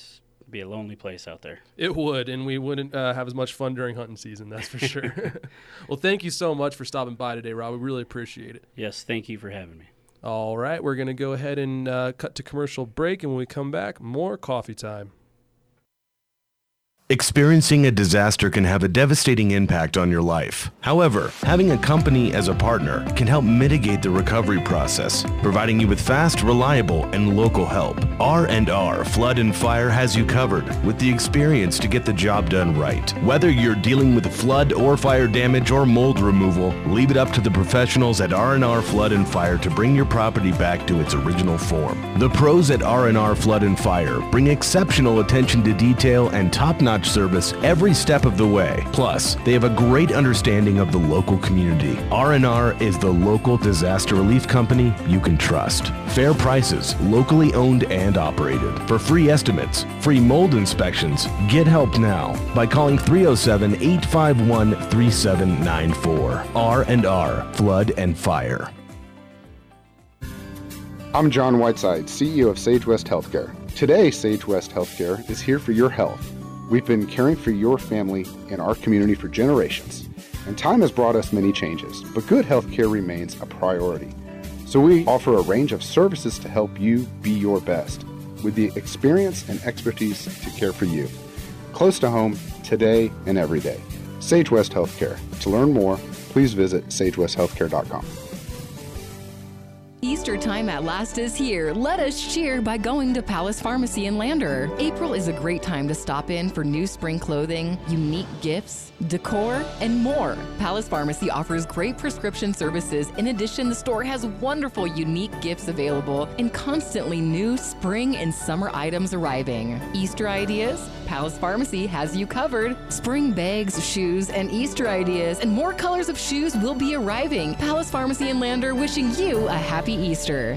It'd be a lonely place out there. It would, and we wouldn't uh, have as much fun during hunting season, that's for sure. Well, thank you so much for stopping by today, Rob. We really appreciate it. Yes, thank you for having me. All right, we're going to go ahead and uh, cut to commercial break, and when we come back, more coffee time. Experiencing a disaster can have a devastating impact on your life. However, having a company as a partner can help mitigate the recovery process, providing you with fast, reliable, and local help. R and R Flood and Fire has you covered with the experience to get the job done right. Whether you're dealing with flood or fire damage or mold removal, leave it up to the professionals at R and R Flood and Fire to bring your property back to its original form. The pros at R and R Flood and Fire bring exceptional attention to detail and top-notch service every step of the way. Plus, they have a great understanding of the local community. R and R is the local disaster relief company you can trust. Fair prices, locally owned and operated. For free estimates, free mold inspections, get help now by calling three oh seven, eight five one, three seven nine four. R and R Flood and Fire. I'm John Whiteside, C E O of Sage West Healthcare. Today, Sage West Healthcare is here for your health. We've been caring for your family and our community for generations, and time has brought us many changes, but good healthcare remains a priority. So we offer a range of services to help you be your best, with the experience and expertise to care for you. Close to home, today and every day. Sage West Healthcare. To learn more, please visit sage west healthcare dot com. Easter time at last is here. Let us cheer by going to Palace Pharmacy in Lander. April is a great time to stop in for new spring clothing, unique gifts, decor, and more. Palace Pharmacy offers great prescription services. In addition, the store has wonderful unique gifts available and constantly new spring and summer items arriving. Easter ideas? Palace Pharmacy has you covered. Spring bags, shoes, and Easter ideas and more colors of shoes will be arriving. Palace Pharmacy in Lander wishing you a happy Easter.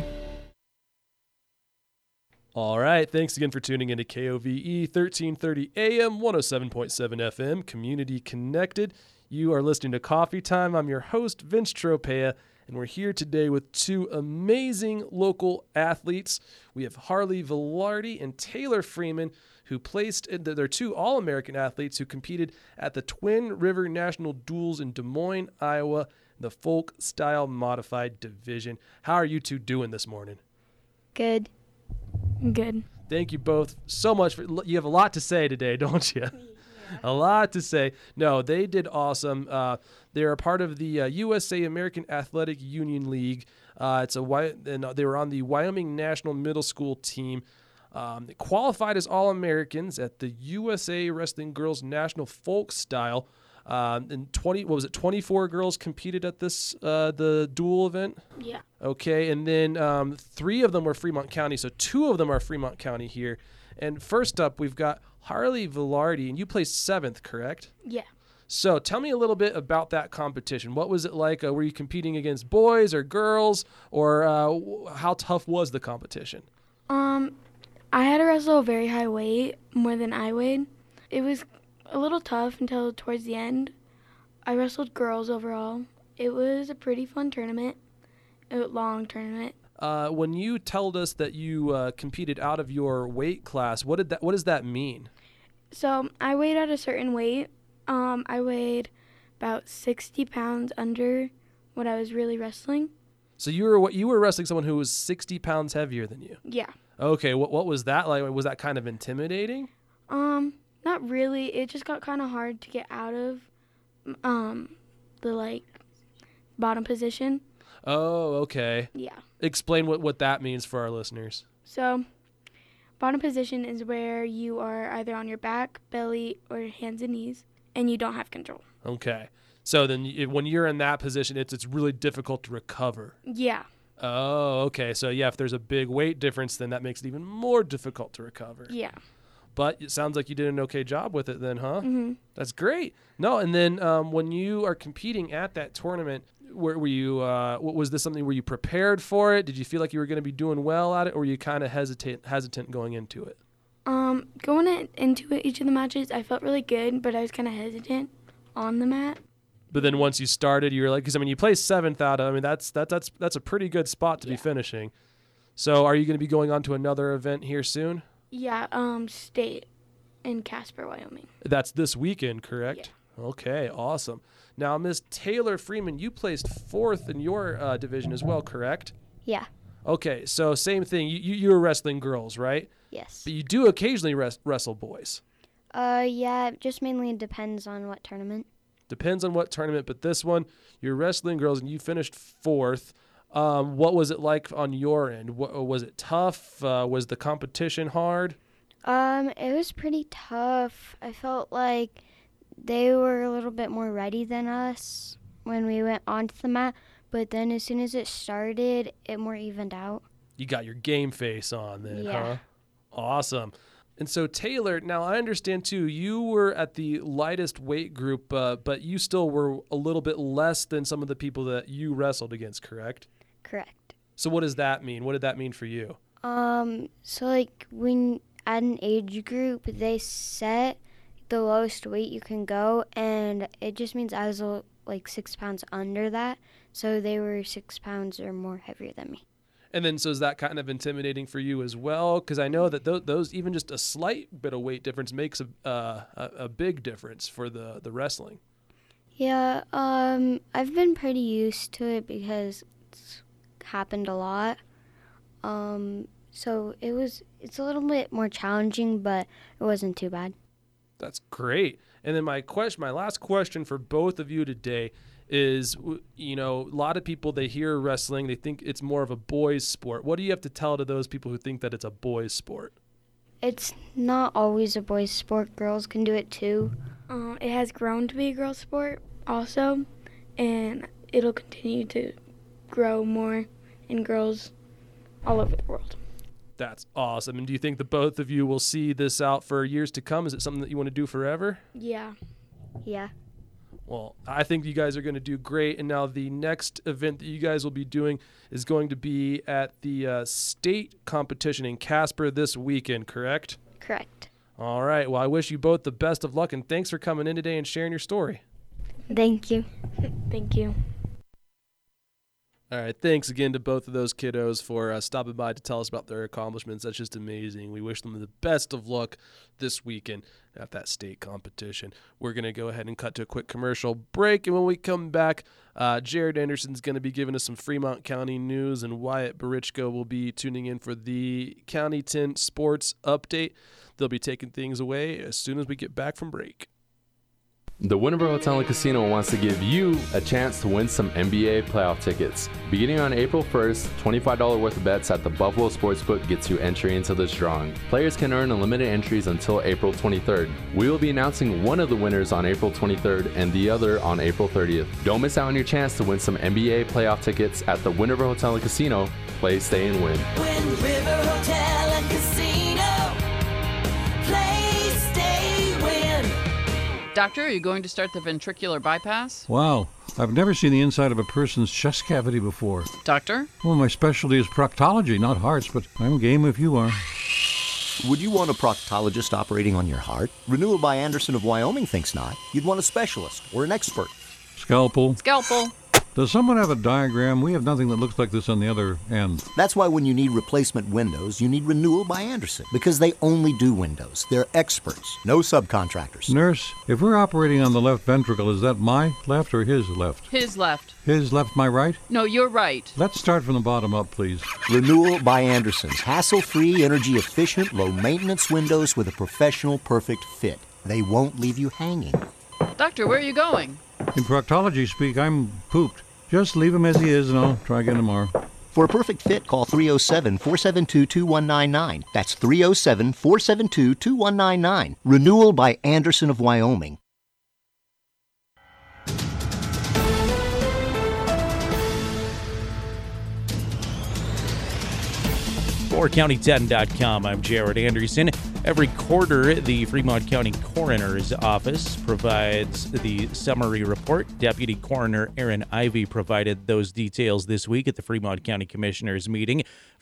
All right, thanks again for tuning into K O V E thirteen thirty A M, one oh seven point seven F M, Community Connected. You are listening to Coffee Time. I'm your host, Vince Tropea, and we're here today with two amazing local athletes. We have Harley Velarde and Taylor Freeman, who placed, they're two All-American athletes who competed at the Twin River National Duels in Des Moines, Iowa, the folk style modified division. How are you two doing this morning? Good. Good. Thank you both so much. For, you have a lot to say today, don't you? Yeah. A lot to say. No, they did awesome. Uh, they're a part of the uh, U S A American Athletic Union League. Uh, it's a and they were on the Wyoming National Middle School team. Um, they qualified as All-Americans at the U S A Wrestling Girls National Folk Style. Um, and twenty, what was it? twenty-four girls competed at this uh, the dual event. Yeah. Okay, and then um, three of them were Fremont County, so two of them are Fremont County here. And first up, we've got Harley Velarde, and you placed seventh, correct? Yeah. So tell me a little bit about that competition. What was it like? Uh, were you competing against boys or girls, or uh, how tough was the competition? Um, I had to wrestle a very high weight, more than I weighed. It was a little tough until towards the end. I wrestled girls overall. It was a pretty fun tournament, a long tournament. Uh, when you told us that you uh, competed out of your weight class, what did that? What does that mean? So I weighed at a certain weight. Um, I weighed about sixty pounds under what I was really wrestling. So you were what you were wrestling someone who was sixty pounds heavier than you. Yeah. Okay. What what was that like? Was that kind of intimidating? Um. Not really. It just got kind of hard to get out of um, the, like, bottom position. Oh, okay. Yeah. Explain what, what that means for our listeners. So, bottom position is where you are either on your back, belly, or hands and knees, and you don't have control. Okay. So then you, when you're in that position, it's it's really difficult to recover. Yeah. Oh, okay. So, yeah, if there's a big weight difference, then that makes it even more difficult to recover. Yeah. But it sounds like you did an okay job with it then, huh? Mm-hmm. That's great. No, and then um, when you are competing at that tournament, were, were you? Uh, was this something? Were you prepared for it? Did you feel like you were going to be doing well at it, or were you kind of hesitant, hesitant going into it? Um, going in, into it, each of the matches, I felt really good, but I was kind of hesitant on the mat. But then once you started, you were like, because I mean, you placed seventh out of. I mean, that's that, that's that's a pretty good spot to yeah. be finishing. So, are you going to be going on to another event here soon? Yeah, um, state. in Casper, Wyoming. That's this weekend, correct? Yeah. Okay, awesome. Now, Miss Taylor Freeman, you placed fourth in your uh, division as well, correct? Yeah. Okay, so same thing. You, you, you were wrestling girls, right? Yes. But you do occasionally res- wrestle boys. Uh, yeah, it just mainly depends on what tournament. Depends on what tournament, but this one, you're wrestling girls, and you finished fourth. Um, what was it like on your end? What, was it tough? Uh, was the competition hard? Um, it was pretty tough. I felt like they were a little bit more ready than us when we went onto the mat, but then as soon as it started, it more evened out. You got your game face on then, yeah. huh? Awesome. And so, Taylor, now I understand, too, you were at the lightest weight group, uh, but you still were a little bit less than some of the people that you wrestled against, correct? Correct. So what does that mean? What did that mean for you? Um, so, like, when at an age group, they set the lowest weight you can go, and it just means I was, like, six pounds under that, so they were six pounds or more heavier than me. And then, so is that kind of intimidating for you as well? Because I know that those, those, even just a slight bit of weight difference makes a uh, a, a big difference for the, the wrestling. Yeah, um, I've been pretty used to it because it's happened a lot. Um, so it was, it's a little bit more challenging, but it wasn't too bad. That's great. And then my question, my last question for both of you today is, you know, a lot of people, they hear wrestling, they think it's more of a boys' sport. What do you have to tell to those people who think that it's a boys' sport? It's not always a boys' sport. Girls can do it too. Um, it has grown to be a girls' sport also, and it'll continue to grow more in girls all over the world. That's awesome. And do you think the both of you will see this out for years to come? Is it something that you want to do forever? Yeah. Yeah. Well, I think you guys are going to do great. And now the next event that you guys will be doing is going to be at the uh, state competition in Casper this weekend, correct? Correct. All right. Well, I wish you both the best of luck, and thanks for coming in today and sharing your story. Thank you. Thank you. All right. Thanks again to both of those kiddos for uh, stopping by to tell us about their accomplishments. That's just amazing. We wish them the best of luck this weekend at that state competition. We're going to go ahead and cut to a quick commercial break. And when we come back, uh, Jared Anderson's going to be giving us some Fremont County news, and Wyatt Barichko will be tuning in for the County ten Sports Update. They'll be taking things away as soon as we get back from break. The Winterville Hotel and Casino wants to give you a chance to win some N B A playoff tickets. Beginning on April first, twenty-five dollars worth of bets at the Buffalo Sportsbook gets you entry into this drawing. Players can earn unlimited entries until April twenty-third. We will be announcing one of the winners on April twenty-third and the other on April thirtieth. Don't miss out on your chance to win some N B A playoff tickets at the Winterville Hotel and Casino. Play, stay, and win. Wind River Hotel and Casino. Play, stay, win. Doctor, are you going to start the ventricular bypass? Wow, I've never seen the inside of a person's chest cavity before. Doctor? Well, my specialty is proctology, not hearts, but I'm game if you are. Would you want a proctologist operating on your heart? Renewal by Anderson of Wyoming thinks not. You'd want a specialist or an expert. Scalpel. Scalpel. Does someone have a diagram? We have nothing that looks like this on the other end. That's why when you need replacement windows, you need Renewal by Anderson, because they only do windows. They're experts, no subcontractors. Nurse, if we're operating on the left ventricle, is that my left or his left? His left. His left, my right? No, you're right. Let's start from the bottom up, please. Renewal by Anderson's hassle-free, energy-efficient, low-maintenance windows with a professional perfect fit. They won't leave you hanging. Doctor, where are you going? In proctology speak, I'm pooped. Just leave him as he is, and I'll try again tomorrow. For a perfect fit, call three oh seven, four seven two, two one nine nine. That's three oh seven, four seven two, two one nine nine. Renewal by Anderson of Wyoming. For county ten dot com, I'm Jared Anderson. Every quarter, the Fremont County Coroner's Office provides the summary report. Deputy Coroner Aaron Ivey provided those details this week at the Fremont County Commissioners meeting.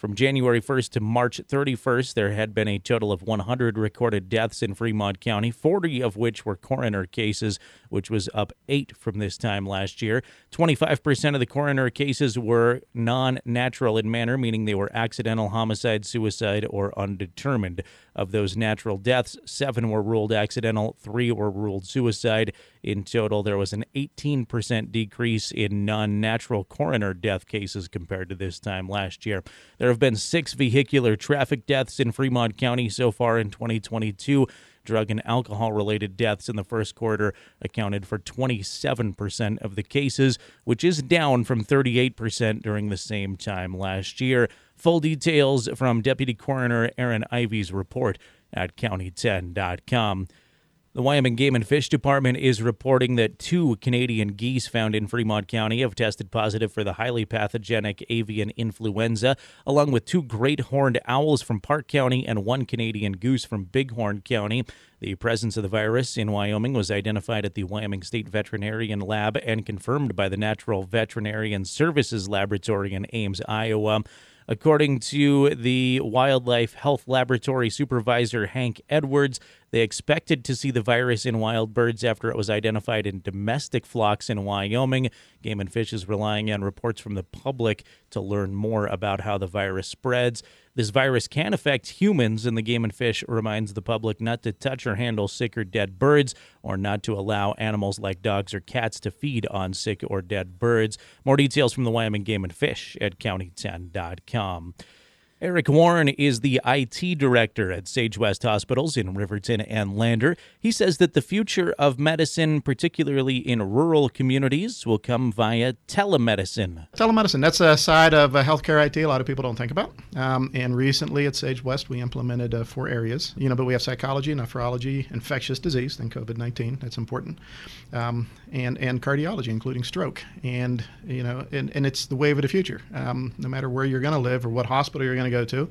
From January first to March thirty-first, there had been a total of one hundred recorded deaths in Fremont County, forty of which were coroner cases, which was up eight from this time last year. twenty-five percent of the coroner cases were non-natural in manner, meaning they were accidental, homicide, suicide, or undetermined. Of those natural deaths, seven were ruled accidental, three were ruled suicide. In total, there was an eighteen percent decrease in non-natural coroner death cases compared to this time last year. There have been six vehicular traffic deaths in Fremont County so far in twenty twenty-two. Drug and alcohol-related deaths in the first quarter accounted for twenty-seven percent of the cases, which is down from thirty-eight percent during the same time last year. Full details from Deputy Coroner Aaron Ivey's report at county ten dot com. The Wyoming Game and Fish Department is reporting that two Canadian geese found in Fremont County have tested positive for the highly pathogenic avian influenza, along with two great horned owls from Park County and one Canadian goose from Bighorn County. The presence of the virus in Wyoming was identified at the Wyoming State Veterinarian Lab and confirmed by the Natural Veterinarian Services Laboratory in Ames, Iowa. According to the Wildlife Health Laboratory Supervisor Hank Edwards, they expected to see the virus in wild birds after it was identified in domestic flocks in Wyoming. Game and Fish is relying on reports from the public to learn more about how the virus spreads. This virus can affect humans, and the Game and Fish reminds the public not to touch or handle sick or dead birds, or not to allow animals like dogs or cats to feed on sick or dead birds. More details from the Wyoming Game and Fish at county ten dot com. Eric Warren is the I T director at Sage West Hospitals in Riverton and Lander. He says that the future of medicine, particularly in rural communities, will come via telemedicine. Telemedicine, that's a side of uh, healthcare I T a lot of people don't think about. Um, and recently at Sage West, we implemented uh, four areas. You know, but we have psychology, nephrology, infectious disease, then COVID nineteen, that's important, um, and, and cardiology, including stroke. And, you know, and, and it's the wave of the future. Um, no matter where you're going to live or what hospital you're going to go to,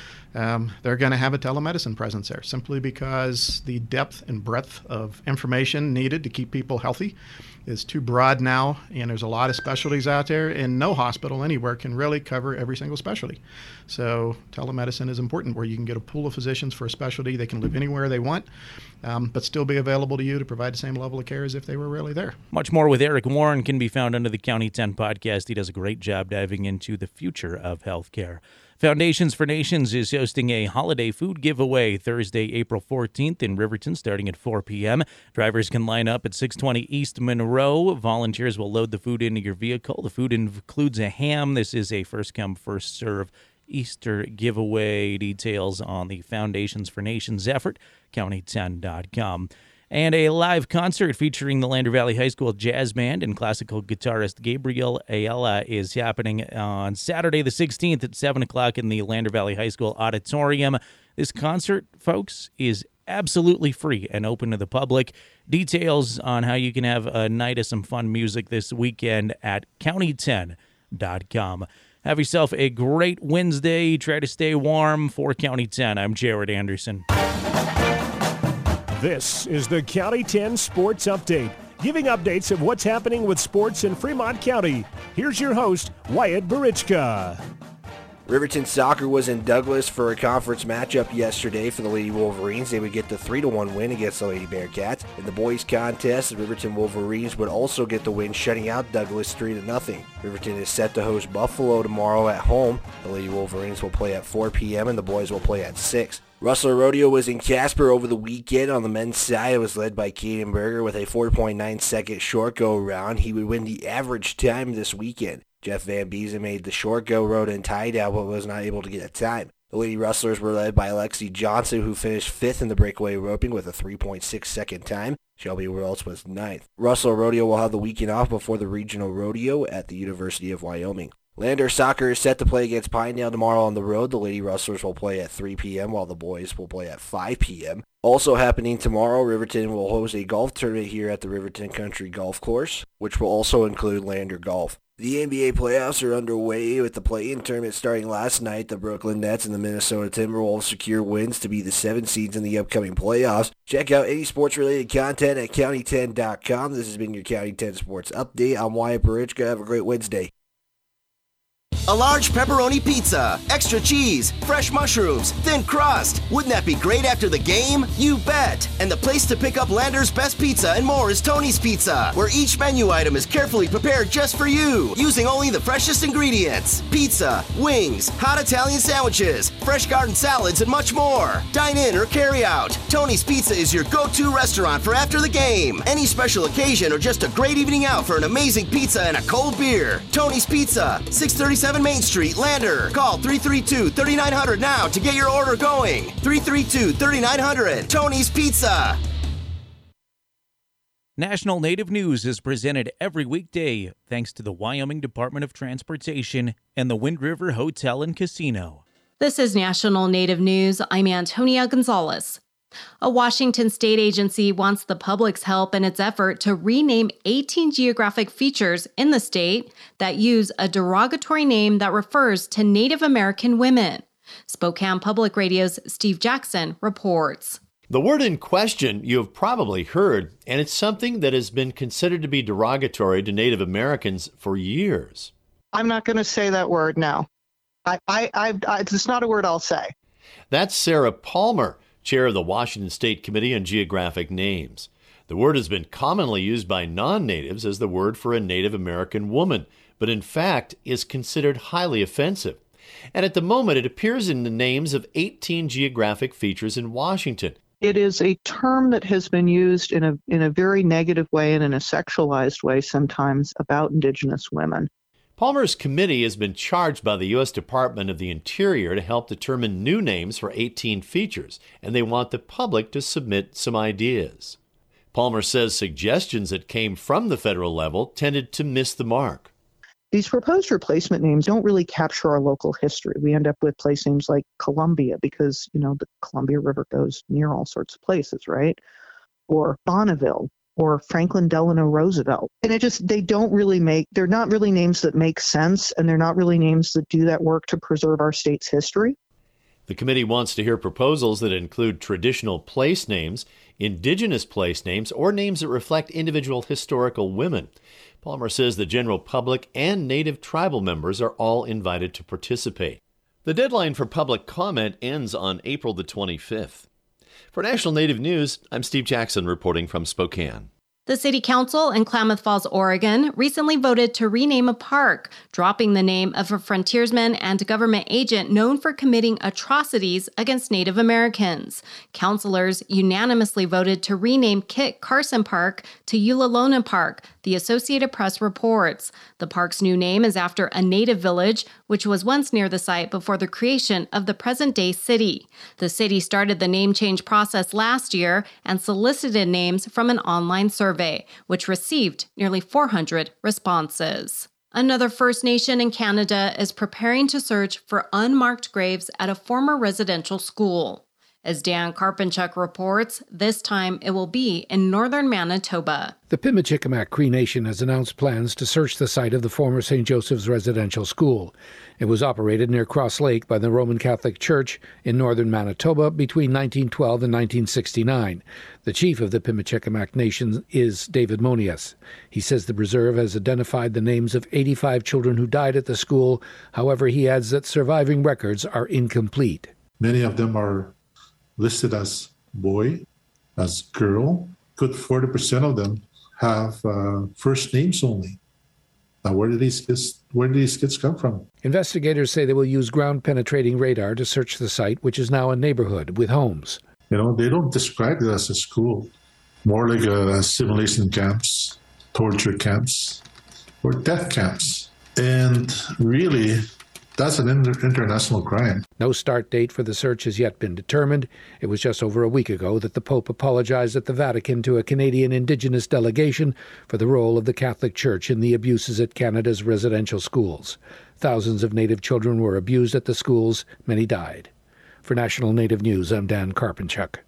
um, they're going to have a telemedicine presence there, simply because the depth and breadth of information needed to keep people healthy is too broad now, and there's a lot of specialties out there, and no hospital anywhere can really cover every single specialty. So telemedicine is important, where you can get a pool of physicians for a specialty. They can live anywhere they want, um, but still be available to you to provide the same level of care as if they were really there. Much more with Eric Warren can be found under the County ten podcast. He does a great job diving into the future of healthcare. Foundations for Nations is hosting a holiday food giveaway Thursday, April fourteenth in Riverton, starting at four p.m. Drivers can line up at six twenty East Monroe. Volunteers will load the food into your vehicle. The food includes a ham. This is a first-come, first-serve Easter giveaway. Details on the Foundations for Nations effort, county ten dot com. And a live concert featuring the Lander Valley High School Jazz Band and classical guitarist Gabriel Ayala is happening on Saturday the sixteenth at seven o'clock in the Lander Valley High School Auditorium. This concert, folks, is absolutely free and open to the public. Details on how you can have a night of some fun music this weekend at county ten dot com. Have yourself a great Wednesday. Try to stay warm. For County ten, I'm Jared Anderson. This is the County ten Sports Update, giving updates of what's happening with sports in Fremont County. Here's your host, Wyatt Barichka. Riverton Soccer was in Douglas for a conference matchup yesterday for the Lady Wolverines. They would get the three to one win against the Lady Bearcats. In the boys contest, the Riverton Wolverines would also get the win, shutting out Douglas three to nothing. Riverton is set to host Buffalo tomorrow at home. The Lady Wolverines will play at four p.m. and the boys will play at six. Rustler Rodeo was in Casper over the weekend. On the men's side, it was led by Caden Berger with a four point nine second short go round. He would win the average time this weekend. Jeff Van Beezen made the short go road and tied out, but was not able to get a time. The Lady Rustlers were led by Alexi Johnson, who finished fifth in the breakaway roping with a three point six second time. Shelby Wells was ninth. Rustler Rodeo will have the weekend off before the regional rodeo at the University of Wyoming. Lander Soccer is set to play against Pinedale tomorrow on the road. The Lady Rustlers will play at three p.m. while the boys will play at five p.m. Also happening tomorrow, Riverton will host a golf tournament here at the Riverton Country Golf Course, which will also include Lander Golf. The N B A playoffs are underway with the play-in tournament starting last night. The Brooklyn Nets and the Minnesota Timberwolves secure wins to be the seven seeds in the upcoming playoffs. Check out any sports-related content at county ten dot com. This has been your County ten Sports Update. I'm Wyatt Barichka. Have a great Wednesday. A large pepperoni pizza, extra cheese, fresh mushrooms, thin crust. Wouldn't that be great after the game? You bet! And the place to pick up Lander's best pizza and more is Tony's Pizza, where each menu item is carefully prepared just for you, using only the freshest ingredients. Pizza, wings, hot Italian sandwiches, fresh garden salads, and much more. Dine in or carry out. Tony's Pizza is your go-to restaurant for after the game, any special occasion, or just a great evening out for an amazing pizza and a cold beer. Tony's Pizza, six thirty-seven Main Street, Lander. Call three three two, three nine zero zero now to get your order going. three three two, three nine zero zero. Tony's Pizza. National Native News is presented every weekday thanks to the Wyoming Department of Transportation and the Wind River Hotel and Casino. This is National Native News. I'm Antonia Gonzalez. A Washington state agency wants the public's help in its effort to rename eighteen geographic features in the state that use a derogatory name that refers to Native American women. Spokane Public Radio's Steve Jackson reports. The word in question you have probably heard, and it's something that has been considered to be derogatory to Native Americans for years. I'm not going to say that word now. I, I, I, I, it's not a word I'll say. That's Sarah Palmer, chair of the Washington State Committee on Geographic Names. The word has been commonly used by non-natives as the word for a Native American woman, but in fact is considered highly offensive. And at the moment, it appears in the names of eighteen geographic features in Washington. It is a term that has been used in a in a very negative way and in a sexualized way sometimes about Indigenous women. Palmer's committee has been charged by the U S Department of the Interior to help determine new names for eighteen features, and they want the public to submit some ideas. Palmer says suggestions that came from the federal level tended to miss the mark. These proposed replacement names don't really capture our local history. We end up with place names like Columbia because, you know, the Columbia River goes near all sorts of places, right? Or Bonneville, or Franklin Delano Roosevelt. And it just, they don't really make, they're not really names that make sense, and they're not really names that do that work to preserve our state's history. The committee wants to hear proposals that include traditional place names, indigenous place names, or names that reflect individual historical women. Palmer says the general public and native tribal members are all invited to participate. The deadline for public comment ends on April the twenty-fifth. For National Native News, I'm Steve Jackson reporting from Spokane. The City Council in Klamath Falls, Oregon, recently voted to rename a park, dropping the name of a frontiersman and government agent known for committing atrocities against Native Americans. Councilors unanimously voted to rename Kit Carson Park to Ulalona Park, the Associated Press reports. The park's new name is after a native village, which was once near the site before the creation of the present-day city. The city started the name change process last year and solicited names from an online survey, which received nearly four hundred responses. Another First Nation in Canada is preparing to search for unmarked graves at a former residential school. As Dan Karpinchuk reports, this time it will be in northern Manitoba. The Pimicikamak Cree Nation has announced plans to search the site of the former Saint Joseph's Residential School. It was operated near Cross Lake by the Roman Catholic Church in northern Manitoba between nineteen twelve and nineteen sixty-nine. The chief of the Pimicikamak Nation is David Monias. He says the reserve has identified the names of eighty-five children who died at the school. However, he adds that surviving records are incomplete. Many of them are listed as boy, as girl. Good forty percent of them have uh, first names only. Now, where do these kids, where do these kids come from? Investigators say they will use ground-penetrating radar to search the site, which is now a neighborhood with homes. You know, they don't describe it as a school. More like a assimilation camps, torture camps, or death camps. And really, that's an inter- international crime. No start date for the search has yet been determined. It was just over a week ago that the Pope apologized at the Vatican to a Canadian Indigenous delegation for the role of the Catholic Church in the abuses at Canada's residential schools. Thousands of Native children were abused at the schools. Many died. For National Native News, I'm Dan Karpinchuk.